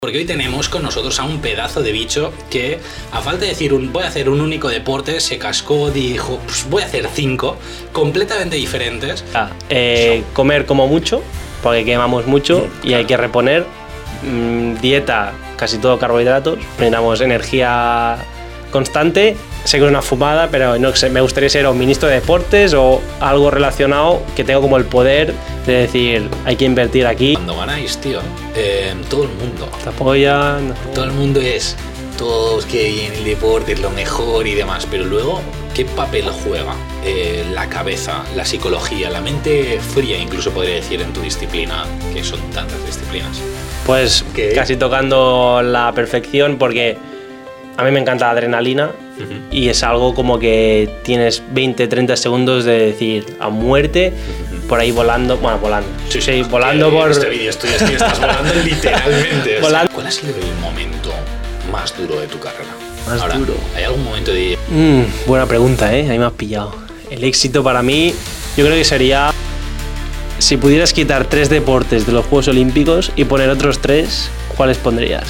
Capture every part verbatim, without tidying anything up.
Porque hoy tenemos con nosotros a un pedazo de bicho que, a falta de decir un, voy a hacer un único deporte, se cascó, dijo, pues voy a hacer cinco completamente diferentes. Ah, eh, comer como mucho, porque quemamos mucho mm, y claro. Hay que reponer. Mm, dieta, casi todo carbohidratos, necesitamos energía constante. Sé que es una fumada, pero no sé, me gustaría ser o ministro de deportes o algo relacionado que tenga como el poder de decir, hay que invertir aquí. Cuando ganáis, tío, eh, todo el mundo te apoyan. Todo el mundo es, todos que en el deporte es lo mejor y demás, pero luego, ¿qué papel juega eh, la cabeza, la psicología, la mente fría, incluso podría decir, en tu disciplina, que son tantas disciplinas? Pues ¿Qué? Casi tocando la perfección, porque a mí me encanta la adrenalina. Uh-huh. Y es algo como que tienes veinte, treinta segundos de decir a muerte, uh-huh. por ahí volando, bueno, volando, sí, sí, volando que, por... En este vídeo estoy, estoy, estás volando literalmente. O sea, ¿cuál ha sido el momento más duro de tu carrera? Más Ahora, duro. ¿hay algún momento de...? Mm, buena pregunta, ¿eh? Ahí me has pillado. El éxito para mí, yo creo que sería... Si pudieras quitar tres deportes de los Juegos Olímpicos y poner otros tres, ¿cuáles pondrías?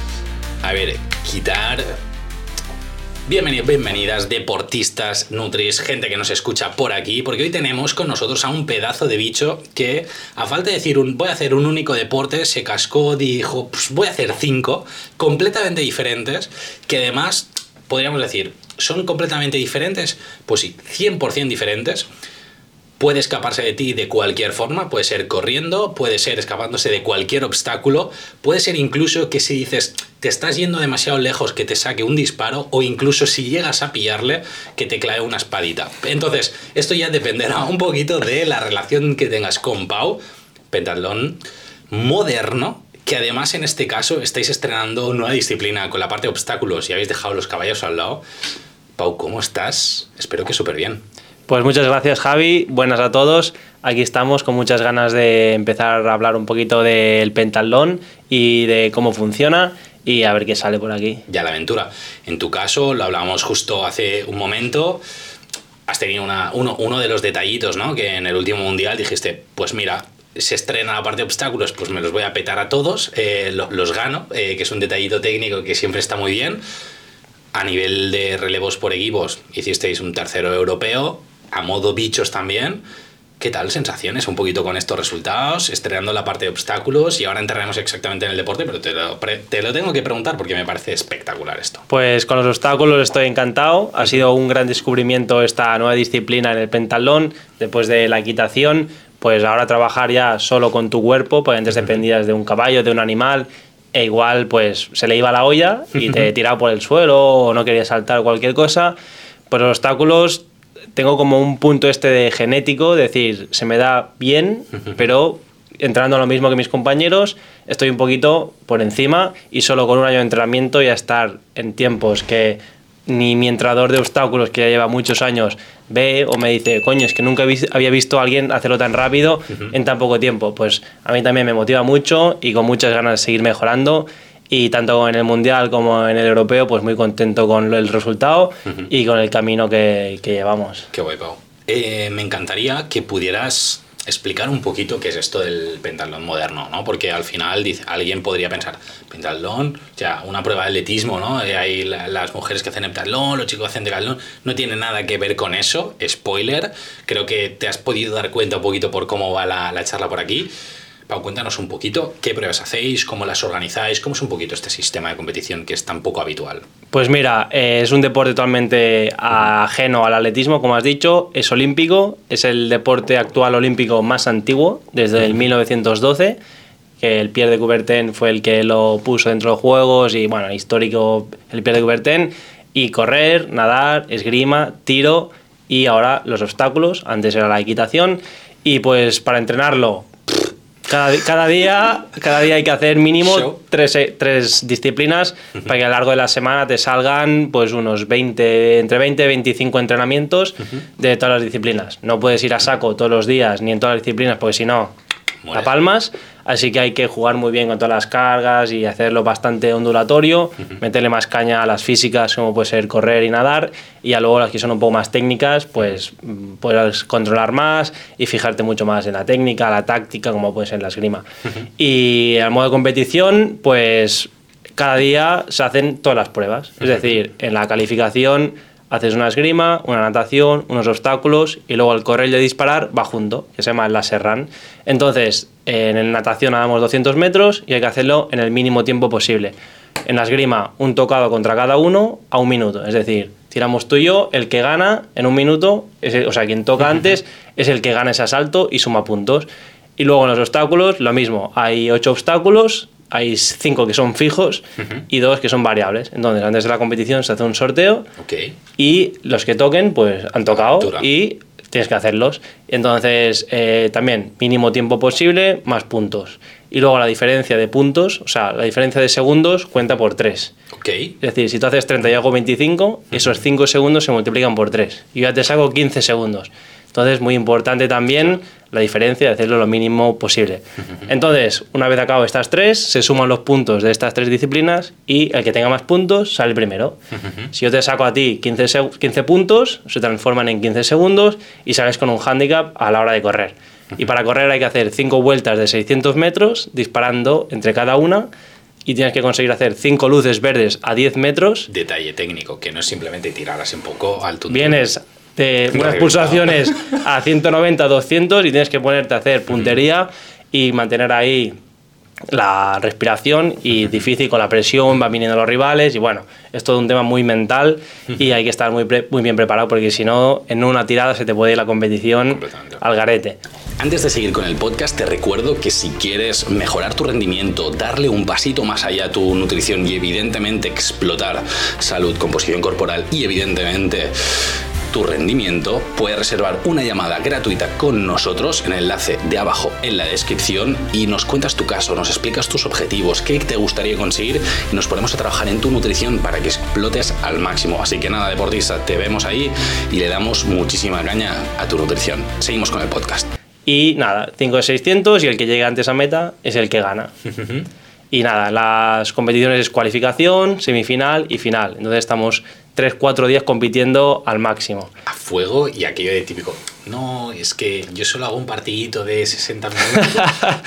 A ver, quitar... Bienvenidos, bienvenidas, deportistas, nutris, gente que nos escucha por aquí, porque hoy tenemos con nosotros a un pedazo de bicho que, a falta de decir un, voy a hacer un único deporte, se cascó, dijo, pues voy a hacer cinco completamente diferentes, que además, podríamos decir, ¿son completamente diferentes? Pues sí, cien por ciento diferentes. Puede escaparse de ti de cualquier forma, puede ser corriendo, puede ser escapándose de cualquier obstáculo, puede ser incluso que si dices te estás yendo demasiado lejos que te saque un disparo, o incluso si llegas a pillarle que te clave una espadita. Entonces, esto ya dependerá un poquito de la relación que tengas con Pau, pentatlón moderno, que además en este caso estáis estrenando nueva disciplina con la parte de obstáculos y habéis dejado los caballos al lado. Pau, ¿cómo estás? Espero que súper bien. Pues muchas gracias, Javi, buenas a todos. Aquí estamos con muchas ganas de empezar a hablar un poquito del pentatlón y de cómo funciona y a ver qué sale por aquí. Ya la aventura. En tu caso, lo hablábamos justo hace un momento, has tenido una, uno, uno de los detallitos, ¿no? Que en el último mundial dijiste, pues mira, se estrena la parte de obstáculos, pues me los voy a petar a todos, eh, los, los gano, eh, que es un detallito técnico que siempre está muy bien. A nivel de relevos por equipos, hicisteis un tercero europeo, a modo bichos también. ¿Qué tal sensaciones un poquito con estos resultados? Estrenando la parte de obstáculos y ahora entraremos exactamente en el deporte, pero te lo, te lo tengo que preguntar porque me parece espectacular esto. Pues con los obstáculos estoy encantado. Ha sido un gran descubrimiento esta nueva disciplina en el pentatlón. Después de la equitación, pues ahora trabajar ya solo con tu cuerpo, porque antes dependías de un caballo, de un animal, e igual pues se le iba la olla y te tiraba por el suelo o no quería saltar cualquier cosa. Pues los obstáculos... Tengo como un punto este de genético, es decir, se me da bien, uh-huh. pero entrando a lo mismo que mis compañeros, estoy un poquito por encima y solo con un año de entrenamiento y a estar en tiempos que ni mi entrenador de obstáculos, que ya lleva muchos años, ve o me dice, coño, es que nunca había visto a alguien hacerlo tan rápido uh-huh. en tan poco tiempo. Pues a mí también me motiva mucho y con muchas ganas de seguir mejorando. Y tanto en el Mundial como en el Europeo, pues muy contento con el resultado uh-huh. y con el camino que, que llevamos. Qué guay, Pau. Eh, me encantaría que pudieras explicar un poquito qué es esto del pentatlón moderno, ¿no? Porque al final dice, alguien podría pensar, pentatlón, o sea, una prueba de atletismo, ¿no? Eh, hay la, las mujeres que hacen heptatlón, los chicos que hacen decatlón, no tiene nada que ver con eso. Spoiler, creo que te has podido dar cuenta un poquito por cómo va la, la charla por aquí. Pau, cuéntanos un poquito qué pruebas hacéis, cómo las organizáis, cómo es un poquito este sistema de competición que es tan poco habitual. Pues mira, eh, es un deporte totalmente ajeno al atletismo, como has dicho, es olímpico, es el deporte actual olímpico más antiguo, desde el mil novecientos doce, que el Pierre de Coubertin fue el que lo puso dentro de los Juegos y bueno, histórico el Pierre de Coubertin, y correr, nadar, esgrima, tiro y ahora los obstáculos, antes era la equitación, y pues para entrenarlo... Cada, cada, día, cada día hay que hacer mínimo tres, tres disciplinas uh-huh. para que a lo largo de la semana te salgan pues unos veinte, entre veinte y veinticinco entrenamientos uh-huh. de todas las disciplinas. No puedes ir a saco todos los días ni en todas las disciplinas porque si no, la palmas. así que hay que jugar muy bien con todas las cargas y hacerlo bastante ondulatorio, uh-huh. meterle más caña a las físicas como puede ser correr y nadar, y a luego las que son un poco más técnicas, pues puedes controlar más y fijarte mucho más en la técnica, la táctica, como puede ser la esgrima. Uh-huh. Y al modo de competición, pues cada día se hacen todas las pruebas, uh-huh. es decir, en la calificación haces una esgrima, una natación, unos obstáculos y luego el correr y el disparar va junto, que se llama el laser run. Entonces, en natación nadamos doscientos metros y hay que hacerlo en el mínimo tiempo posible. En la esgrima, un tocado contra cada uno a un minuto. Es decir, tiramos tú y yo, el que gana en un minuto, es el, o sea, quien toca antes es el que gana ese asalto y suma puntos. Y luego en los obstáculos, lo mismo. Hay ocho obstáculos, hay cinco que son fijos uh-huh. y dos que son variables. Entonces, antes de la competición se hace un sorteo okay. y los que toquen, pues han tocado y tienes que hacerlos. Entonces, eh, también mínimo tiempo posible, más puntos. Y luego la diferencia de puntos, o sea, la diferencia de segundos cuenta por tres. Okay. Es decir, si tú haces treinta y hago veinticinco, uh-huh. esos cinco segundos se multiplican por tres. Y yo ya te saco quince segundos. Entonces, muy importante también la diferencia de hacerlo lo mínimo posible. Entonces, una vez acabado estas tres, se suman los puntos de estas tres disciplinas y el que tenga más puntos sale primero. Si yo te saco a ti quince, quince puntos, se transforman en quince segundos y sales con un hándicap a la hora de correr. Y para correr hay que hacer cinco vueltas de seiscientos metros, disparando entre cada una, y tienes que conseguir hacer cinco luces verdes a diez metros. Detalle técnico, que no es simplemente tirar así un poco al tuntún. Vienes de unas pulsaciones a ciento noventa, doscientos y tienes que ponerte a hacer puntería y mantener ahí la respiración y difícil con la presión, van viniendo los rivales y bueno, es todo un tema muy mental y hay que estar muy, pre- muy bien preparado porque si no, en una tirada se te puede ir la competición al garete. Antes de seguir con el podcast, te recuerdo que si quieres mejorar tu rendimiento, darle un pasito más allá a tu nutrición y evidentemente explotar salud, composición corporal y evidentemente tu rendimiento, puedes reservar una llamada gratuita con nosotros en el enlace de abajo en la descripción y nos cuentas tu caso, nos explicas tus objetivos, qué te gustaría conseguir y nos ponemos a trabajar en tu nutrición para que explotes al máximo. Así que nada, deportista, te vemos ahí y le damos muchísima caña a tu nutrición. Seguimos con el podcast. Y nada, cinco de seiscientos y el que llegue antes a meta es el que gana. Y nada, las competiciones es cualificación, semifinal y final. Entonces estamos tres cuatro días compitiendo al máximo. A fuego y aquello de típico. No, es que yo solo hago un partidito de sesenta minutos.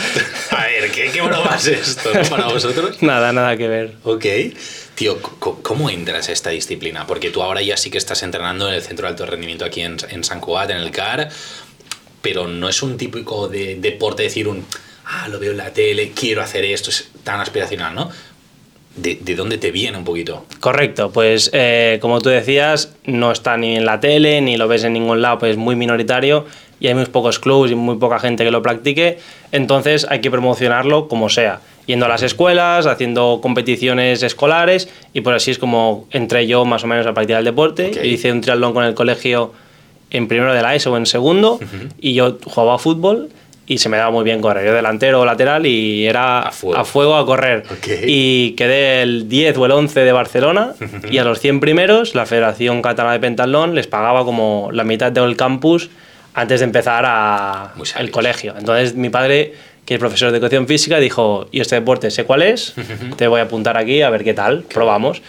A ver, ¿qué, qué broma es esto, ¿no? Para vosotros? Nada, nada que ver. Ok. Tío, ¿cómo entras a esta disciplina? Porque tú ahora ya sí que estás entrenando en el Centro de Alto Rendimiento aquí en, en Sant Cugat, en el C A R, pero no es un típico de deporte decir un... ah, lo veo en la tele, quiero hacer esto, es tan aspiracional, ¿no? ¿De, de dónde te viene un poquito? Correcto, pues eh, como tú decías, no está ni en la tele, ni lo ves en ningún lado, pues es muy minoritario y hay muy pocos clubs y muy poca gente que lo practique, entonces hay que promocionarlo como sea, yendo a las escuelas, haciendo competiciones escolares y pues así es como entré yo más o menos a practicar el deporte. Okay. Hice un triatlón con el colegio en primero de la ESO o en segundo uh-huh. y yo jugaba a fútbol y se me daba muy bien correr, yo delantero o lateral y era a fuego a, fuego a correr. Okay. Y quedé el diez o el once de Barcelona y a los cien primeros la Federación Catalana de Pentatlón les pagaba como la mitad del campus antes de empezar a el colegio. Entonces mi padre, que es profesor de educación física, dijo, y este deporte sé cuál es, te voy a apuntar aquí a ver qué tal, qué probamos.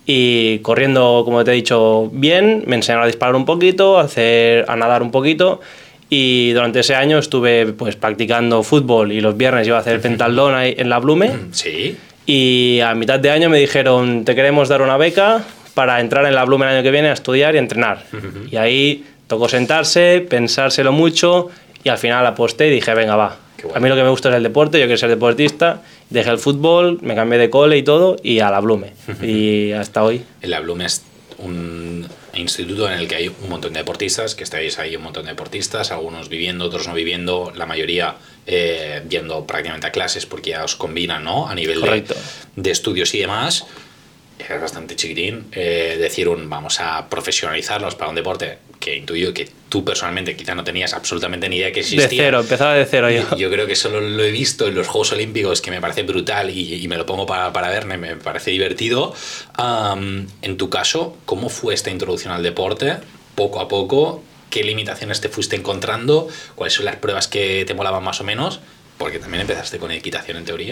Y corriendo, como te he dicho, bien, me enseñaron a disparar un poquito, a, hacer, a nadar un poquito. Y durante ese año estuve pues practicando fútbol y los viernes iba a hacer el pentatlón ahí en la Blume. Sí. Y a mitad de año me dijeron, te queremos dar una beca para entrar en la Blume el año que viene a estudiar y entrenar. Uh-huh. Y ahí tocó sentarse, pensárselo mucho y al final aposté y dije, venga, va. Bueno. A mí lo que me gusta es el deporte, yo quiero ser deportista. Dejé el fútbol, me cambié de cole y todo y a la Blume. Uh-huh. Y hasta hoy. En la Blume es un instituto en el que hay un montón de deportistas, que estáis ahí un montón de deportistas, algunos viviendo, otros no viviendo, la mayoría eh, yendo prácticamente a clases porque ya os combinan, ¿no? A nivel de, de estudios y demás. Es bastante chiquitín eh, decir un vamos a profesionalizarlos para un deporte que intuyo que tú personalmente quizá no tenías absolutamente ni idea que existía. De cero, empezaba de cero yo. Yo creo que solo lo he visto en los Juegos Olímpicos, que me parece brutal y, y me lo pongo para, para verme, me parece divertido. Um, en tu caso, ¿cómo fue esta introducción al deporte? Poco a poco, ¿qué limitaciones te fuiste encontrando? ¿Cuáles son las pruebas que te molaban más o menos? porque también empezaste con equitación en teoría.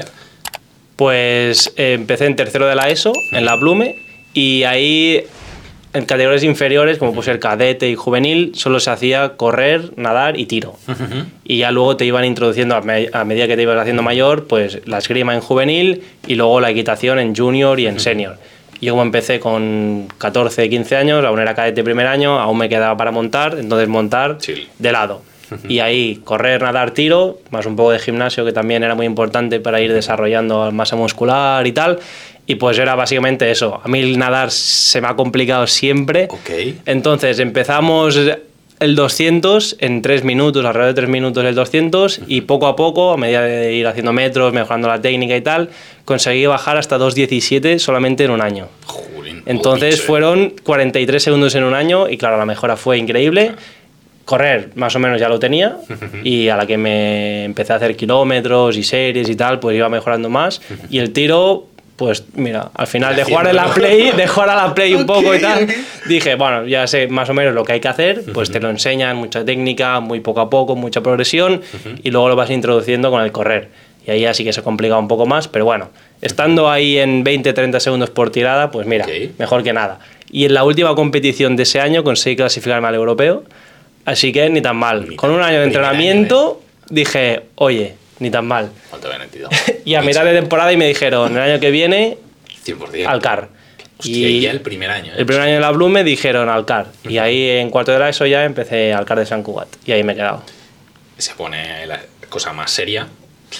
Pues eh, empecé en tercero de la ESO, en la Blume, y ahí en categorías inferiores, como puede ser cadete y juvenil, solo se hacía correr, nadar y tiro. Uh-huh. Y ya luego te iban introduciendo, a, me a medida que te ibas haciendo mayor, pues la esgrima en juvenil y luego la equitación en junior y en uh-huh. senior. Yo como empecé con catorce, quince años, aún era cadete primer año, aún me quedaba para montar, entonces montar Chill. de lado. Uh-huh. Y ahí correr, nadar, tiro, más un poco de gimnasio que también era muy importante para ir desarrollando masa muscular y tal. Y pues era básicamente eso. A mí el nadar se me ha complicado siempre. Okay. Entonces empezamos el doscientos en tres minutos, alrededor de tres minutos el doscientos, uh-huh. y poco a poco, a medida de ir haciendo metros, mejorando la técnica y tal, conseguí bajar hasta dos diecisiete solamente en un año. Jolín, Entonces fueron cuarenta y tres segundos en un año y claro, la mejora fue increíble. Correr más o menos ya lo tenía y a la que me empecé a hacer kilómetros y series y tal, pues iba mejorando más. Y el tiro... Pues mira, al final de jugar a la Play, de jugar a la Play un okay, poco y tal, okay. dije, bueno, ya sé más o menos lo que hay que hacer, pues uh-huh. te lo enseñan, mucha técnica, muy poco a poco, mucha progresión, uh-huh. y luego lo vas introduciendo con el correr. Y ahí así que se complica un poco más, pero bueno, estando ahí en veinte a treinta segundos por tirada, pues mira, okay. mejor que nada. Y en la última competición de ese año conseguí clasificarme al europeo, así que ni tan mal. Ni con un año de entrenamiento año, ¿eh? Dije, oye... Ni tan mal. ¿Cuánto habían metido? Y a mitad de temporada y me dijeron, el año que viene, cien por ciento. al C A R. Hostia, y ya el primer año. ¿eh? El primer año de la Bloom me dijeron al C A R. Uh-huh. Y ahí en cuarto de la ESO ya empecé al C A R de Sant Cugat. Y ahí me he quedado. Se pone la cosa más seria.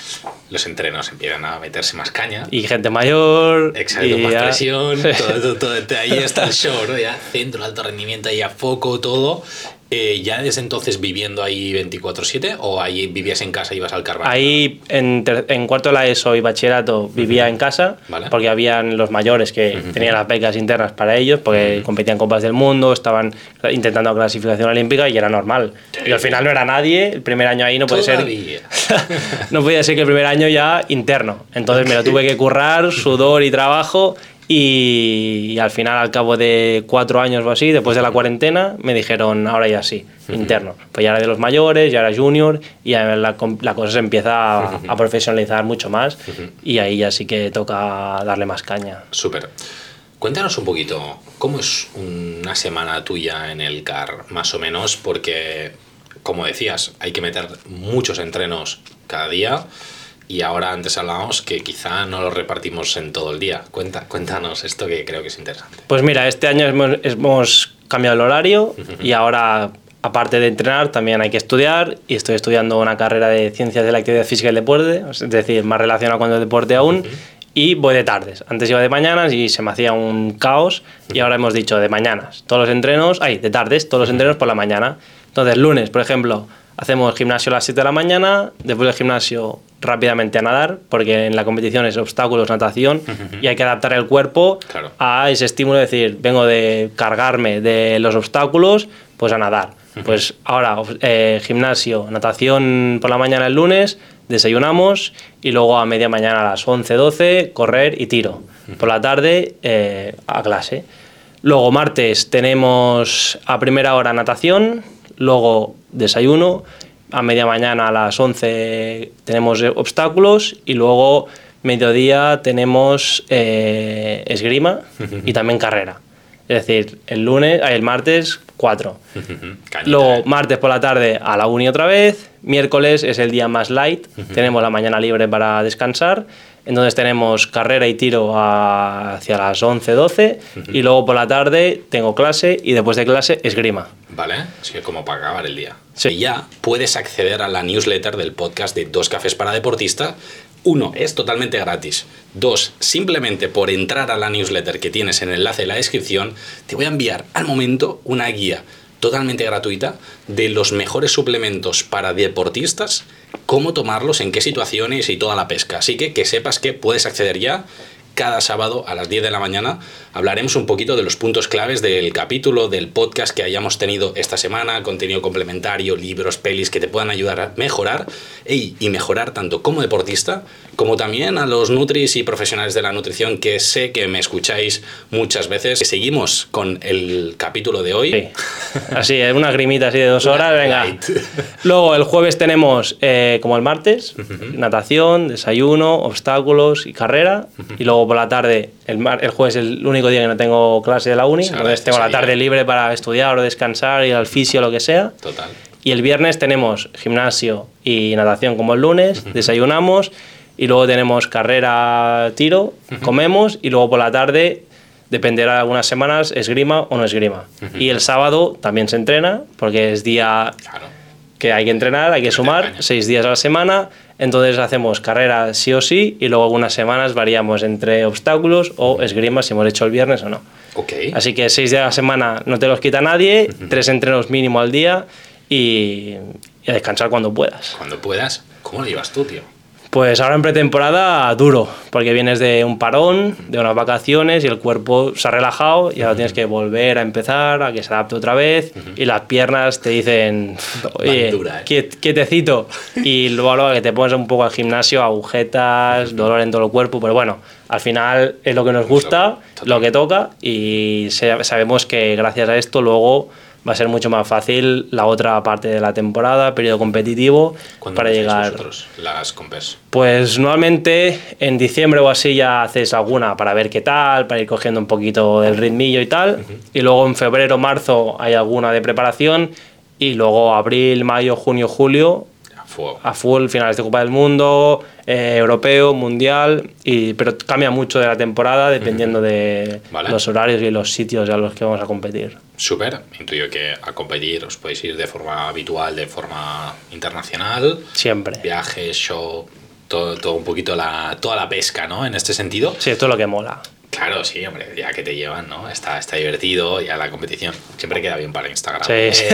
Los entrenos empiezan a meterse más caña. Y gente mayor. Exacto, y más ya... presión. todo, todo, todo, ahí está el show, ¿no? Ya centro, alto rendimiento, ahí a foco, todo. Eh, ¿Ya desde entonces viviendo ahí veinticuatro siete o ahí vivías en casa y ibas al Carvalho? Ahí en, ter- en cuarto de la ESO y bachillerato vivía uh-huh. en casa, ¿vale? Porque habían los mayores que uh-huh. tenían las becas internas para ellos, porque uh-huh. competían Copas del Mundo, estaban intentando clasificación olímpica y era normal. Sí. Y al final no era nadie, el primer año ahí no puede Todavía. ser... no podía ser que el primer año ya interno. Entonces okay. me lo tuve que currar, sudor y trabajo... Y, y al final, al cabo de cuatro años o así, después de la cuarentena, me dijeron, ahora ya sí, uh-huh. interno. Pues ya era de los mayores, ya era junior, y ya la, la cosa se empieza a, uh-huh. a profesionalizar mucho más, uh-huh. y ahí ya sí que toca darle más caña. Súper. Cuéntanos un poquito, ¿cómo es una semana tuya en el C A R, más o menos? Porque, como decías, hay que meter muchos entrenos cada día. Y ahora antes hablábamos que quizá no lo repartimos en todo el día. Cuenta, cuéntanos esto que creo que es interesante. Pues mira, este año hemos, hemos cambiado el horario uh-huh. y ahora, aparte de entrenar, también hay que estudiar. Y estoy estudiando una carrera de Ciencias de la Actividad Física y el Deporte, es decir, más relacionado con el deporte aún. Uh-huh. Y voy de tardes. Antes iba de mañanas y se me hacía un caos. Uh-huh. Y ahora hemos dicho de mañanas. Todos los entrenos, ay, de tardes, todos los entrenos por la mañana. Entonces, lunes, por ejemplo, hacemos gimnasio a las siete de la mañana, después del gimnasio rápidamente a nadar, porque en la competición es obstáculos, natación, uh-huh. y hay que adaptar el cuerpo claro. a ese estímulo, es decir, vengo de cargarme de los obstáculos, pues a nadar. Uh-huh. Pues ahora eh, gimnasio, natación por la mañana el lunes, desayunamos y luego a media mañana a las once, doce, correr y tiro. Uh-huh. Por la tarde eh, a clase. Luego martes tenemos a primera hora natación, luego desayuno, a media mañana a las once tenemos obstáculos y luego mediodía tenemos eh, esgrima y también carrera. Es decir, el lunes, el martes cuatro. Luego martes por la tarde a la una otra vez, miércoles es el día más light, tenemos la mañana libre para descansar. Entonces tenemos carrera y tiro a, hacia las once, doce uh-huh. y luego por la tarde tengo clase y después de clase esgrima. Vale, así que como para acabar el día. Sí. Y ya puedes acceder a la newsletter del podcast de Dos Cafés para Deportistas. Uno, es totalmente gratis. Dos, simplemente por entrar a la newsletter que tienes en el enlace de la descripción, te voy a enviar al momento una guía totalmente gratuita de los mejores suplementos para deportistas, cómo tomarlos, en qué situaciones y toda la pesca. Así que que sepas que puedes acceder ya cada sábado a las diez de la mañana hablaremos un poquito de los puntos claves del capítulo, del podcast que hayamos tenido esta semana, contenido complementario, libros, pelis que te puedan ayudar a mejorar y, y mejorar tanto como deportista como también a los nutris y profesionales de la nutrición que sé que me escucháis muchas veces. Seguimos con el capítulo de hoy. Sí. Así, es una grimita así de dos horas, venga. Luego el jueves tenemos, eh, como el martes, uh-huh. natación, desayuno, obstáculos y carrera. Uh-huh. Y luego por la tarde, el, mar, el jueves es el único día que no tengo clase de la uni, entonces tengo la tarde libre para estudiar o descansar, ir al fisio o lo que sea. Total. Y el viernes tenemos gimnasio y natación como el lunes, uh-huh. desayunamos. Y luego tenemos carrera, tiro, uh-huh. comemos y luego por la tarde, dependerá de algunas semanas, esgrima o no esgrima. Uh-huh. Y el sábado también se entrena, porque es día claro. que hay que entrenar, hay que sumar, seis días a la semana. Entonces hacemos carrera sí o sí y luego algunas semanas variamos entre obstáculos o esgrima si hemos hecho el viernes o no. Okay. Así que seis días a la semana no te los quita nadie, uh-huh. tres entrenos mínimo al día y, y a descansar cuando puedas. Cuando puedas. ¿Cómo lo llevas tú, tío? Pues ahora en pretemporada duro, porque vienes de un parón, de unas vacaciones y el cuerpo se ha relajado y ahora uh-huh. tienes que volver a empezar, a que se adapte otra vez uh-huh. y las piernas te dicen, oye, dura, ¿eh? quietecito. Y luego que te pones un poco al gimnasio, agujetas, uh-huh. dolor en todo el cuerpo, pero bueno, al final es lo que nos gusta, Total. lo que toca y sabemos que gracias a esto luego va a ser mucho más fácil la otra parte de la temporada, periodo competitivo, para llegar. Vosotros las compes? Pues normalmente en diciembre o así ya haces alguna para ver qué tal, para ir cogiendo un poquito del ritmillo y tal, uh-huh. y luego en febrero, marzo hay alguna de preparación y luego abril, mayo, junio, julio a full, a full finales de Copa del Mundo, eh, europeo, mundial, y, pero cambia mucho de la temporada dependiendo uh-huh. de vale. los horarios y los sitios a los que vamos a competir. Súper, intuyo que a competir os podéis ir de forma habitual, de forma internacional. Siempre. Viajes, show, todo, todo un poquito la, toda la pesca, ¿no? En este sentido. Sí, esto es lo que mola. Claro, sí, hombre, ya que te llevan, ¿no? Está, está divertido, ya la competición siempre queda bien para Instagram. Sí. Eh,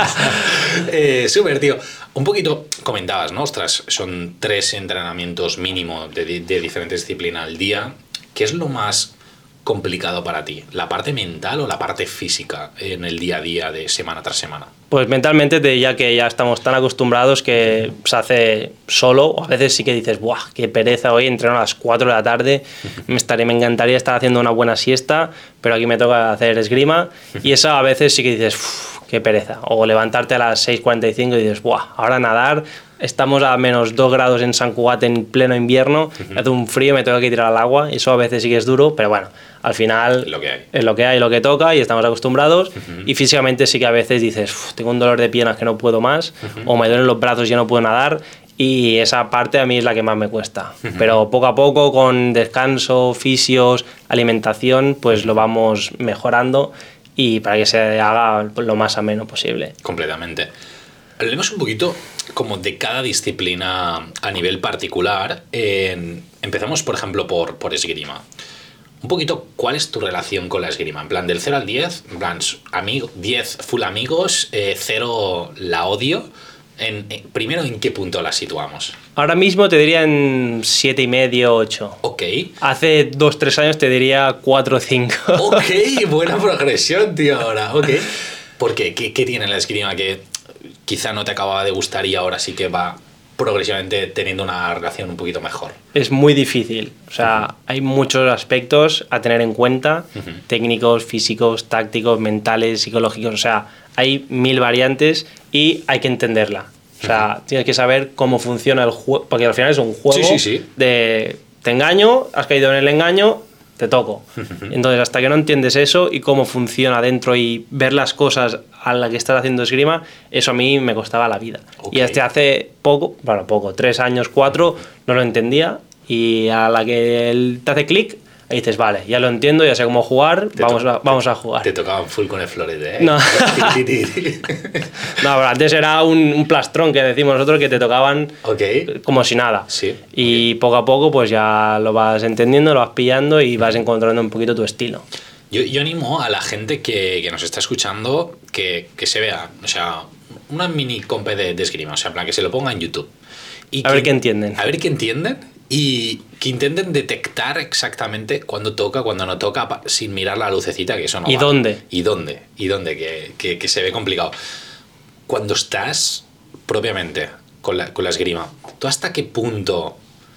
eh, súper, tío. Un poquito comentabas, ¿no? Ostras, son tres entrenamientos mínimo de, de diferentes disciplinas al día. ¿Qué es lo más complicado para ti? ¿La parte mental o la parte física en el día a día de semana tras semana? Pues mentalmente te diría que ya estamos tan acostumbrados que se hace solo, o a veces sí que dices, ¡buah, qué pereza hoy! Entreno a las cuatro de la tarde, me, estaré, me encantaría estar haciendo una buena siesta, pero aquí me toca hacer esgrima, y eso a veces sí que dices, ¡uf, qué pereza! O levantarte a las seis cuarenta y cinco y dices, ¡buah, ahora nadar! Estamos a menos dos grados en San Cugat en pleno invierno, uh-huh. hace un frío, me tengo que tirar al agua, y eso a veces sí que es duro, pero bueno, al final lo que hay. es lo que hay, lo que toca y estamos acostumbrados, uh-huh. y físicamente sí que a veces dices, tengo un dolor de piernas que no puedo más, uh-huh. o me duelen los brazos y ya no puedo nadar, y esa parte a mí es la que más me cuesta. Uh-huh. Pero poco a poco, con descanso, fisios, alimentación, pues lo vamos mejorando y para que se haga lo más ameno posible. Completamente. Hablemos un poquito como de cada disciplina a nivel particular. Eh, empezamos, por ejemplo, por, por esgrima. Un poquito, ¿cuál es tu relación con la esgrima? En plan, del cero al diez, en plan, amigo, diez full amigos, eh, cero la odio. En, en, primero, ¿en qué punto la situamos? Ahora mismo te diría en siete y medio, ocho. Ok. Hace dos tres años te diría cuatro o cinco. Ok, buena progresión, tío, ahora. Ok. ¿Por qué? ¿Qué, qué tiene la esgrima que quizá no te acababa de gustar y ahora sí que va progresivamente teniendo una relación un poquito mejor? Es muy difícil. O sea, uh-huh. hay muchos aspectos a tener en cuenta, uh-huh. técnicos, físicos, tácticos, mentales, psicológicos. O sea, hay mil variantes y hay que entenderla. O sea, uh-huh. tienes que saber cómo funciona el juego, porque al final es un juego sí, sí, sí. de te engaño, has caído en el engaño, te toco. Uh-huh. Entonces, hasta que no entiendes eso y cómo funciona dentro y ver las cosas a la que estás haciendo esgrima, eso a mí me costaba la vida. Okay. Y hasta hace poco, bueno, poco, tres años, cuatro, no lo entendía, y a la que él te hace clic, ahí dices, vale, ya lo entiendo, ya sé cómo jugar, vamos, to- a, vamos a jugar. Te tocaban full con el florete, ¿eh? No. No, pero antes era un, un plastrón que decimos nosotros, que te tocaban okay. como si nada. Sí. Y okay. poco a poco pues ya lo vas entendiendo, lo vas pillando y vas encontrando un poquito tu estilo. Yo, yo animo a la gente que, que nos está escuchando que, que se vea, o sea, una mini compe de, de esgrima, o sea, en plan que se lo ponga en YouTube. Y a que, ver qué entienden. A ver qué entienden. Y que intenten detectar exactamente cuándo toca, cuándo no toca, pa- sin mirar la lucecita, que eso no ¿Y va. dónde? ¿Y dónde? ¿Y dónde? Que, que, que se ve complicado. Cuando estás propiamente con la, con la esgrima, ¿tú hasta qué punto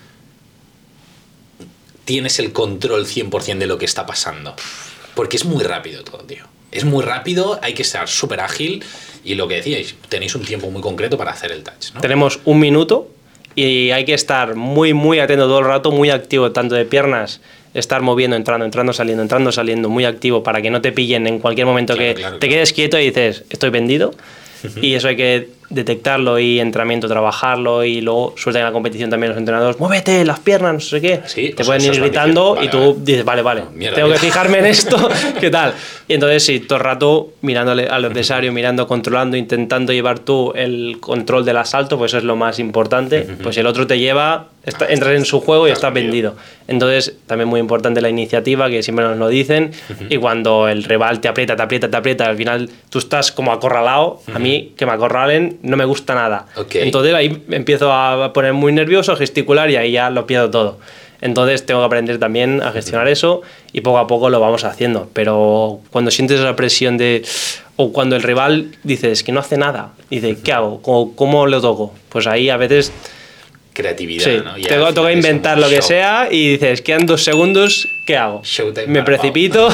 tienes el control cien por ciento de lo que está pasando? Porque es muy rápido todo, tío. Es muy rápido, hay que estar súper ágil y lo que decíais, tenéis un tiempo muy concreto para hacer el touch, ¿no? Tenemos un minuto y hay que estar muy, muy atento todo el rato, muy activo, tanto de piernas, estar moviendo, entrando, entrando, saliendo, entrando, saliendo, muy activo para que no te pillen en cualquier momento, Claro, que claro, te claro. quedes quieto y dices, estoy vendido. Y eso hay que detectarlo y entrenamiento, trabajarlo, y luego sueltan en la competición también los entrenadores, muévete las piernas, no sé qué. Sí, te o pueden sea, ir eso es gritando vale, y tú vale. dices, vale, vale, No, mierda, tengo mierda. que fijarme en esto, ¿qué tal? Y entonces sí, todo el rato mirándole al adversario, mirando, controlando, intentando llevar tú el control del asalto, pues eso es lo más importante. Pues el otro te lleva, está- Ah, entras en su juego y estás estás vendido. vendido. Entonces, también muy importante la iniciativa, que siempre nos lo dicen, y cuando el rival te aprieta, te aprieta, te aprieta, al final tú estás como acorralado, a mí que me acorralen no me gusta nada. Ok. Entonces ahí me empiezo a poner muy nervioso, a gesticular y ahí ya lo pierdo todo. Entonces tengo que aprender también a gestionar eso y poco a poco lo vamos haciendo. Pero cuando sientes esa presión de... o cuando el rival dices que no hace nada, dice, ¿qué hago? ¿Cómo, cómo lo toco? Pues ahí a veces... Creatividad, Sí, ¿no? Ya te al toca final es inventar un lo que show. sea y dices, quedan dos segundos, ¿qué hago? Showtime ¿Me para precipito?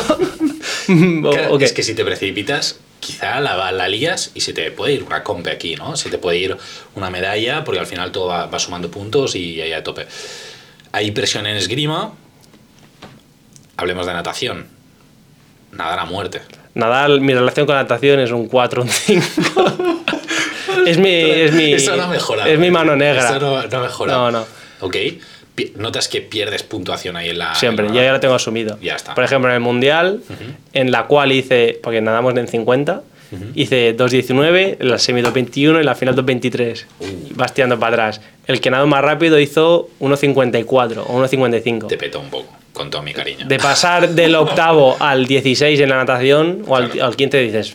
O- Claro, ¿o qué? es que si te precipitas, quizá la, la lías y se te puede ir una compe aquí, ¿no? Se te puede ir una medalla, porque al final todo va, va sumando puntos y ahí a tope. Hay presión en esgrima. Hablemos de natación. Nadar a muerte. Nadar, mi relación con la natación es un cuatro, un cinco. es mi, es mi, Eso no ha mejorado. es mi mano negra. Eso no, no ha mejorado. No, no. Ok. Pi- Notas que pierdes puntuación ahí en la... Siempre, en yo la- ya lo tengo asumido. Ya está. Por ejemplo, en el Mundial, en la cual hice, porque nadamos en cincuenta, hice dos diecinueve, en la semi dos veintiuno y la final dos veintitrés. Uh. Vas tirando para atrás. El que nadó más rápido hizo uno cincuenta y cuatro o uno cincuenta y cinco. Te petó un poco, con todo mi cariño. De pasar del octavo al dieciséis en la natación o al, Claro. al quince dices...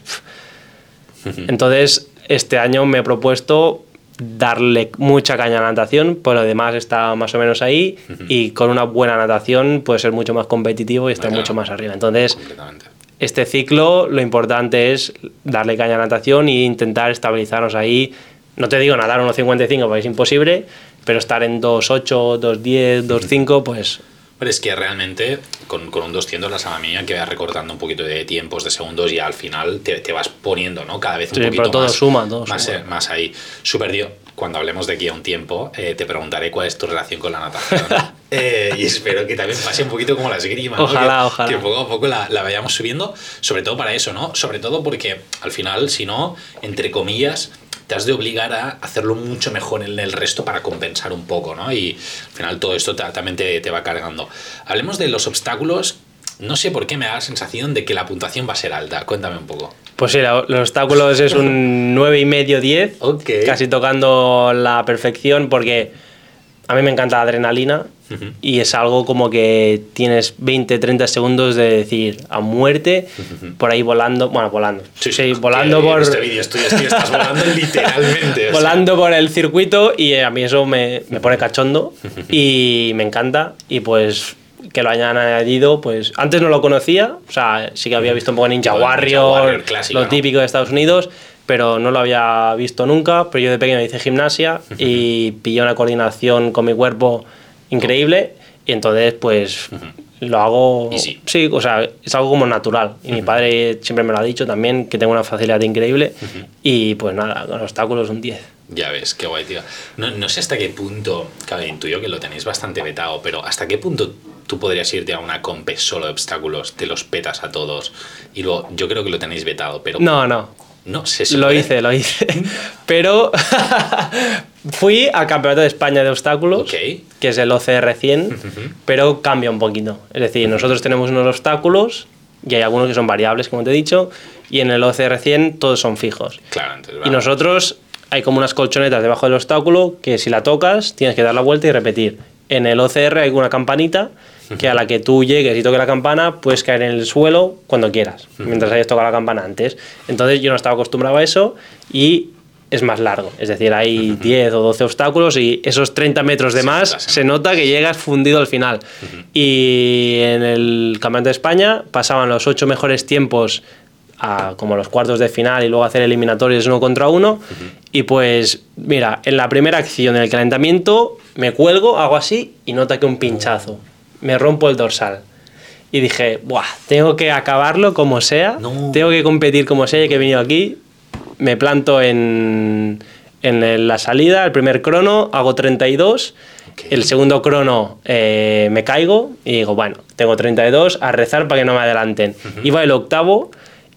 "Pff". Entonces, este año me he propuesto darle mucha caña a la natación, por lo demás está más o menos ahí, y con una buena natación puede ser mucho más competitivo y estar Claro. mucho más arriba. Entonces, Completamente. este ciclo lo importante es darle caña a la natación e intentar estabilizarnos ahí. No te digo nadar uno cincuenta y cinco porque es imposible, pero estar en dos ocho, dos diez, dos cinco, pues Pero es que realmente con, con un doscientos la salamina que vas recortando un poquito de tiempos, de segundos, y al final te, te vas poniendo, ¿no? Cada vez un Sí, poquito pero todo más, suma, todo más, suma. eh, más ahí. Súper, tío. Cuando hablemos de aquí a un tiempo, eh, te preguntaré cuál es tu relación con la natación. Eh, y espero que también pase un poquito como la esgrima, ¿no? Ojalá, que, ojalá. que poco a poco la, la vayamos subiendo, sobre todo para eso, ¿no? Sobre todo porque al final, si no, entre comillas, te has de obligar a hacerlo mucho mejor en el resto para compensar un poco, ¿no? Y al final todo esto ta- también te, te va cargando. Hablemos de los obstáculos. No sé por qué me da la sensación de que la puntuación va a ser alta. Cuéntame un poco. Pues sí, la- los obstáculos es un nueve y medio, diez, Ok. casi tocando la perfección, porque a mí me encanta la adrenalina Ujú. y es algo como que tienes veinte, treinta segundos de decir a muerte, por ahí volando, bueno, volando, sí, volando Que por... En este vídeo estoy, estoy- estás volando literalmente. o sea. volando por el circuito, y a mí eso me, me pone cachondo y me encanta, y pues que lo hayan añadido, pues antes no lo conocía, o sea, sí que había visto un poco Ninja Bueno, Ninja Warrior, Warrior clásico, lo ¿no? típico de Estados Unidos, pero no lo había visto nunca. Pero yo de pequeño hice gimnasia y pillé una coordinación con mi cuerpo increíble, y entonces pues lo hago, Easy. sí, o sea, es algo como natural, y mi padre siempre me lo ha dicho también, que tengo una facilidad increíble, y pues nada, con obstáculos un diez. Ya ves, qué guay, tío. No, no sé hasta qué punto, claro, intuyo que lo tenéis bastante vetado, pero ¿hasta qué punto tú podrías irte a una compe solo de obstáculos, te los petas a todos, y luego yo creo que lo tenéis vetado, pero... No, no, No sé si lo puede. hice, lo hice. Pero fui al Campeonato de España de Obstáculos, Ok. que es el O C R cien, pero cambia un poquito. Es decir, nosotros tenemos unos obstáculos y hay algunos que son variables, como te he dicho, y en el O C R cien todos son fijos. Claro, entonces... Y vale. nosotros hay como unas colchonetas debajo del obstáculo que si la tocas tienes que dar la vuelta y repetir. En el O C R hay una campanita que a la que tú llegues y toques la campana puedes caer en el suelo cuando quieras, mientras hayas tocado la campana antes. Entonces yo no estaba acostumbrado a eso y es más largo. Es decir, hay uh-huh. diez o doce obstáculos y esos treinta metros de se más nota, se, se nota que llegas fundido al final. Uh-huh. Y en el Campeonato de España pasaban los ocho mejores tiempos a como los cuartos de final y luego hacer eliminatorios uno contra uno. Uh-huh. Y pues, mira, en la primera acción, en el calentamiento, me cuelgo, hago así y nota que un pinchazo. Me rompo el dorsal. Y dije, buah, tengo que acabarlo como sea, no. tengo que competir como sea, ya que he venido aquí. Me planto en, en la salida, el primer crono, hago treinta y dos. Okay. El segundo crono eh, me caigo y digo, bueno, tengo treinta y dos, a rezar para que no me adelanten. Uh-huh. Iba el octavo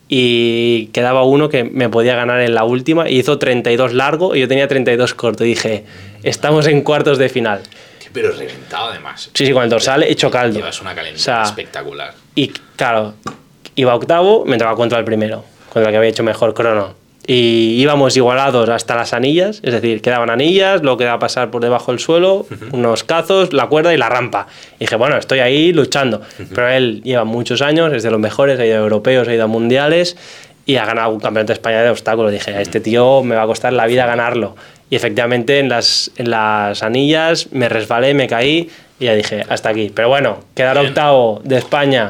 y quedaba uno que me podía ganar en la última y hizo treinta y dos largo y yo tenía treinta y dos corto. Y dije, estamos en cuartos de final. Pero reventado además. Sí, sí, con el dorsal hecho caldo. Llevas una calentura, o sea, espectacular. Y claro, iba octavo, me tocaba contra el primero, contra el que había hecho mejor crono. Y íbamos igualados hasta las anillas, es decir, quedaban anillas, luego quedaba pasar por debajo del suelo, uh-huh. unos cazos, la cuerda y la rampa. Y dije, bueno, estoy ahí luchando. Uh-huh. Pero él lleva muchos años, es de los mejores, ha ido a europeos, ha ido a mundiales y ha ganado un campeonato de España de obstáculos. Dije, a este tío me va a costar la vida ganarlo. Y efectivamente en las, en las anillas me resbalé, me caí y ya dije, hasta aquí. Pero bueno, quedar Bien. octavo de España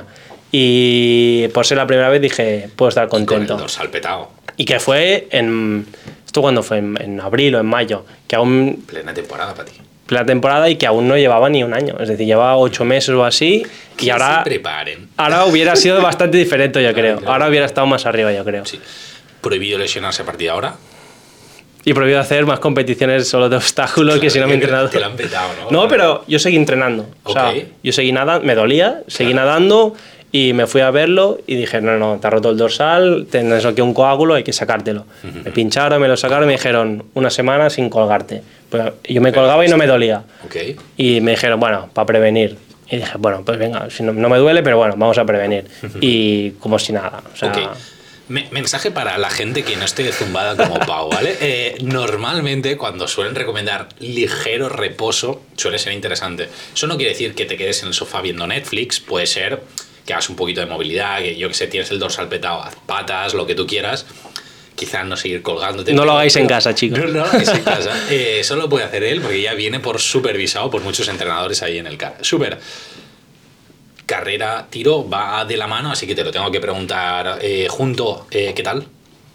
y por ser la primera vez dije, puedo estar contento. Y con el dorsal petado. Y que fue en... ¿Esto cuándo fue? En, en abril o en mayo. Que aún... Plena temporada para ti. Plena temporada y que aún no llevaba ni un año. Es decir, llevaba ocho meses o así. Que y ahora... se preparen. Ahora hubiera sido bastante diferente, yo creo. Ahora hubiera estado más arriba, yo creo. Sí. ¿Prohibido lesionarse a partir de ahora? Y prohibido hacer más competiciones solo de obstáculos, claro, que si no me he entrenado. Te lo han petado, ¿no? No, pero yo seguí entrenando. O sea, okay. yo seguí nadando, me dolía, seguí claro. nadando y me fui a verlo y dije, no, no, te has roto el dorsal, tienes aquí un coágulo, hay que sacártelo. Uh-huh. Me pincharon, me lo sacaron y me dijeron, una semana sin colgarte. Pues yo me pero, colgaba y no me dolía. Okay. Y me dijeron, bueno, para prevenir. Y dije, bueno, pues venga, si no, no me duele, pero bueno, vamos a prevenir. Uh-huh. Y como si nada. O sea, okay. Me, mensaje para la gente que no esté zumbada como Pau, ¿vale? Eh, normalmente cuando suelen recomendar ligero reposo suele ser interesante. Eso no quiere decir que te quedes en el sofá viendo Netflix, puede ser que hagas un poquito de movilidad, que yo que sé, tienes el dorsal petado, haz patas, lo que tú quieras. Quizás no seguir colgándote. No lo hagáis en casa, chicos. No, no lo hagáis en casa. Eh, solo lo puede hacer él porque ya viene por supervisado por muchos entrenadores ahí en el C A R. Súper. Carrera, tiro, va de la mano, así que te lo tengo que preguntar eh, junto. Eh, ¿Qué tal?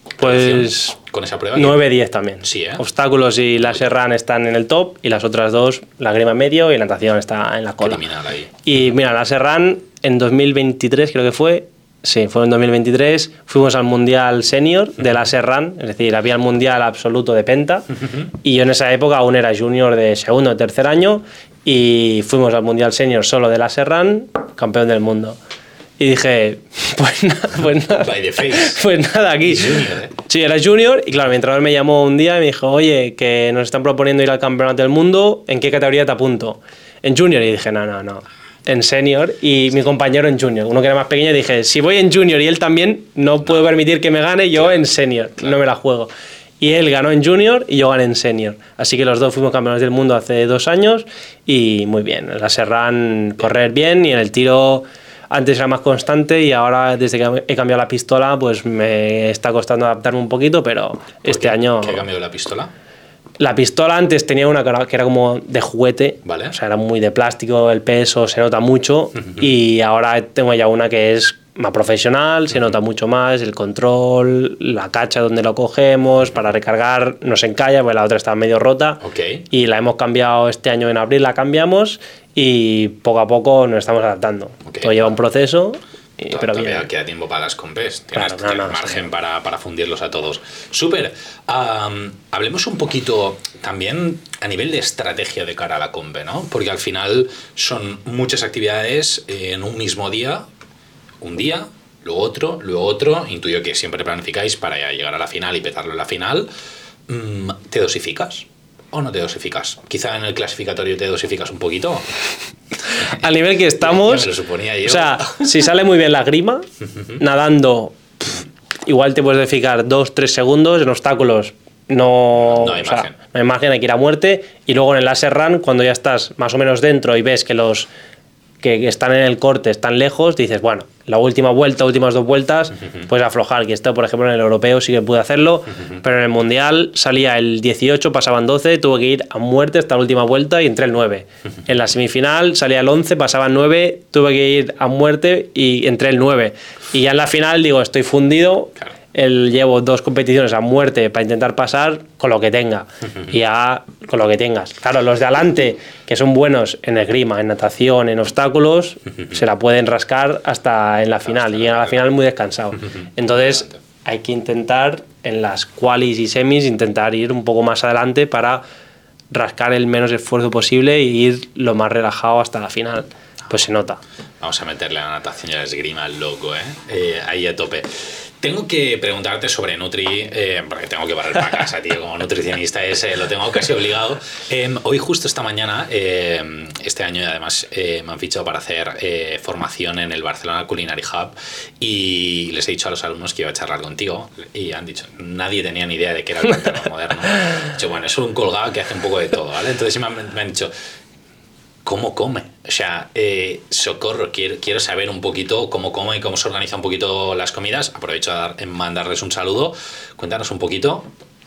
Pues con esa prueba. nueve diez también. Sí, ¿eh? Obstáculos y laser run están en el top y las otras dos, la grima medio y la natación está en la cola. Criminal ahí. Y mira, laser run en dos mil veintitrés creo que fue. Sí, fue en dos mil veintitrés, fuimos al Mundial Senior de Laser Run, es decir, había el Mundial absoluto de penta, uh-huh. y yo en esa época aún era junior de segundo o tercer año, y fuimos al Mundial Senior solo de Laser Run, campeón del mundo. Y dije, pues nada, pues nada, By the face. pues nada aquí. Junior, ¿eh? Sí, era junior, y claro, mi entrenador me llamó un día y me dijo, oye, que nos están proponiendo ir al campeonato del mundo, ¿en qué categoría te apunto? En junior, y dije, no, no, no. En senior y mi compañero en junior, uno que era más pequeño, dije, si voy en junior y él también, no puedo no. permitir que me gane, yo claro, en senior, claro. no me la juego. Y él ganó en junior y yo gané en senior. Así que los dos fuimos campeones del mundo hace dos años y muy bien. En la serran correr bien y en el tiro antes era más constante y ahora desde que he cambiado la pistola pues me está costando adaptarme un poquito, pero este qué? año... ¿Qué ha cambiado la pistola? La pistola antes tenía una que era como de juguete, vale. o sea, era muy de plástico, el peso se nota mucho, uh-huh. y ahora tengo ya una que es más profesional, se uh-huh. nota mucho más, el control, la cacha donde lo cogemos, para recargar no se encalla, porque la otra estaba medio rota, okay. y la hemos cambiado este año en abril, la cambiamos, y poco a poco nos estamos adaptando. Okay. Todo lleva un proceso... Todo, pero bien. Queda tiempo para las compes, tienes, claro, no, tienes no, margen sí. para, para fundirlos a todos. Súper. Um, hablemos un poquito también a nivel de estrategia de cara a la compe, ¿no? Porque al final son muchas actividades en un mismo día, un día, luego otro, luego otro. Intuyo que siempre planificáis para ya llegar a la final y petarlo en la final. ¿Te dosificas o no te dosificas? Quizá en el clasificatorio te dosificas un poquito. Al nivel que estamos, ya me lo suponía yo. O sea, si sale muy bien la grima, nadando, pff, igual te puedes dosificar dos, tres segundos, en obstáculos no, no hay o sea, margen. no hay margen, hay que ir a muerte, y luego en el laser run, cuando ya estás más o menos dentro y ves que los que están en el corte están lejos, dices, bueno, la última vuelta, últimas dos vueltas, uh-huh. puedes aflojar. Que esto, por ejemplo, en el europeo sí que pude hacerlo, uh-huh. pero en el mundial salía el dieciocho, pasaban doce, tuve que ir a muerte hasta la última vuelta y entré el nueve. Uh-huh. En la semifinal salía el once, pasaban nueve, tuve que ir a muerte y entré el nueve. Y ya en la final digo, estoy fundido. Claro. El, llevo dos competiciones a muerte para intentar pasar con lo que tenga y ya con lo que tengas. Claro, los de adelante, que son buenos en esgrima, en natación, en obstáculos, se la pueden rascar hasta en la final y llegan a la final muy descansados. Entonces hay que intentar en las qualis y semis intentar ir un poco más adelante para rascar el menos esfuerzo posible e ir lo más relajado hasta la final. Pues se nota. Vamos a meterle a la natación y a la esgrima al loco, ¿eh? eh ahí a tope. Tengo que preguntarte sobre Nutri, eh, porque tengo que parar para casa, tío, como nutricionista ese, lo tengo casi obligado. Eh, hoy justo esta mañana, eh, este año además eh, me han fichado para hacer eh, formación en el Barcelona Culinary Hub y les he dicho a los alumnos que iba a charlar contigo y han dicho, nadie tenía ni idea de qué era el pantalón moderno. He dicho, bueno, es un colgado que hace un poco de todo, ¿vale? Entonces me han, me han dicho, ¿cómo come? O sea, eh, socorro, quiero, quiero saber un poquito cómo come y cómo se organiza un poquito las comidas. Aprovecho a dar, en mandarles un saludo. Cuéntanos un poquito.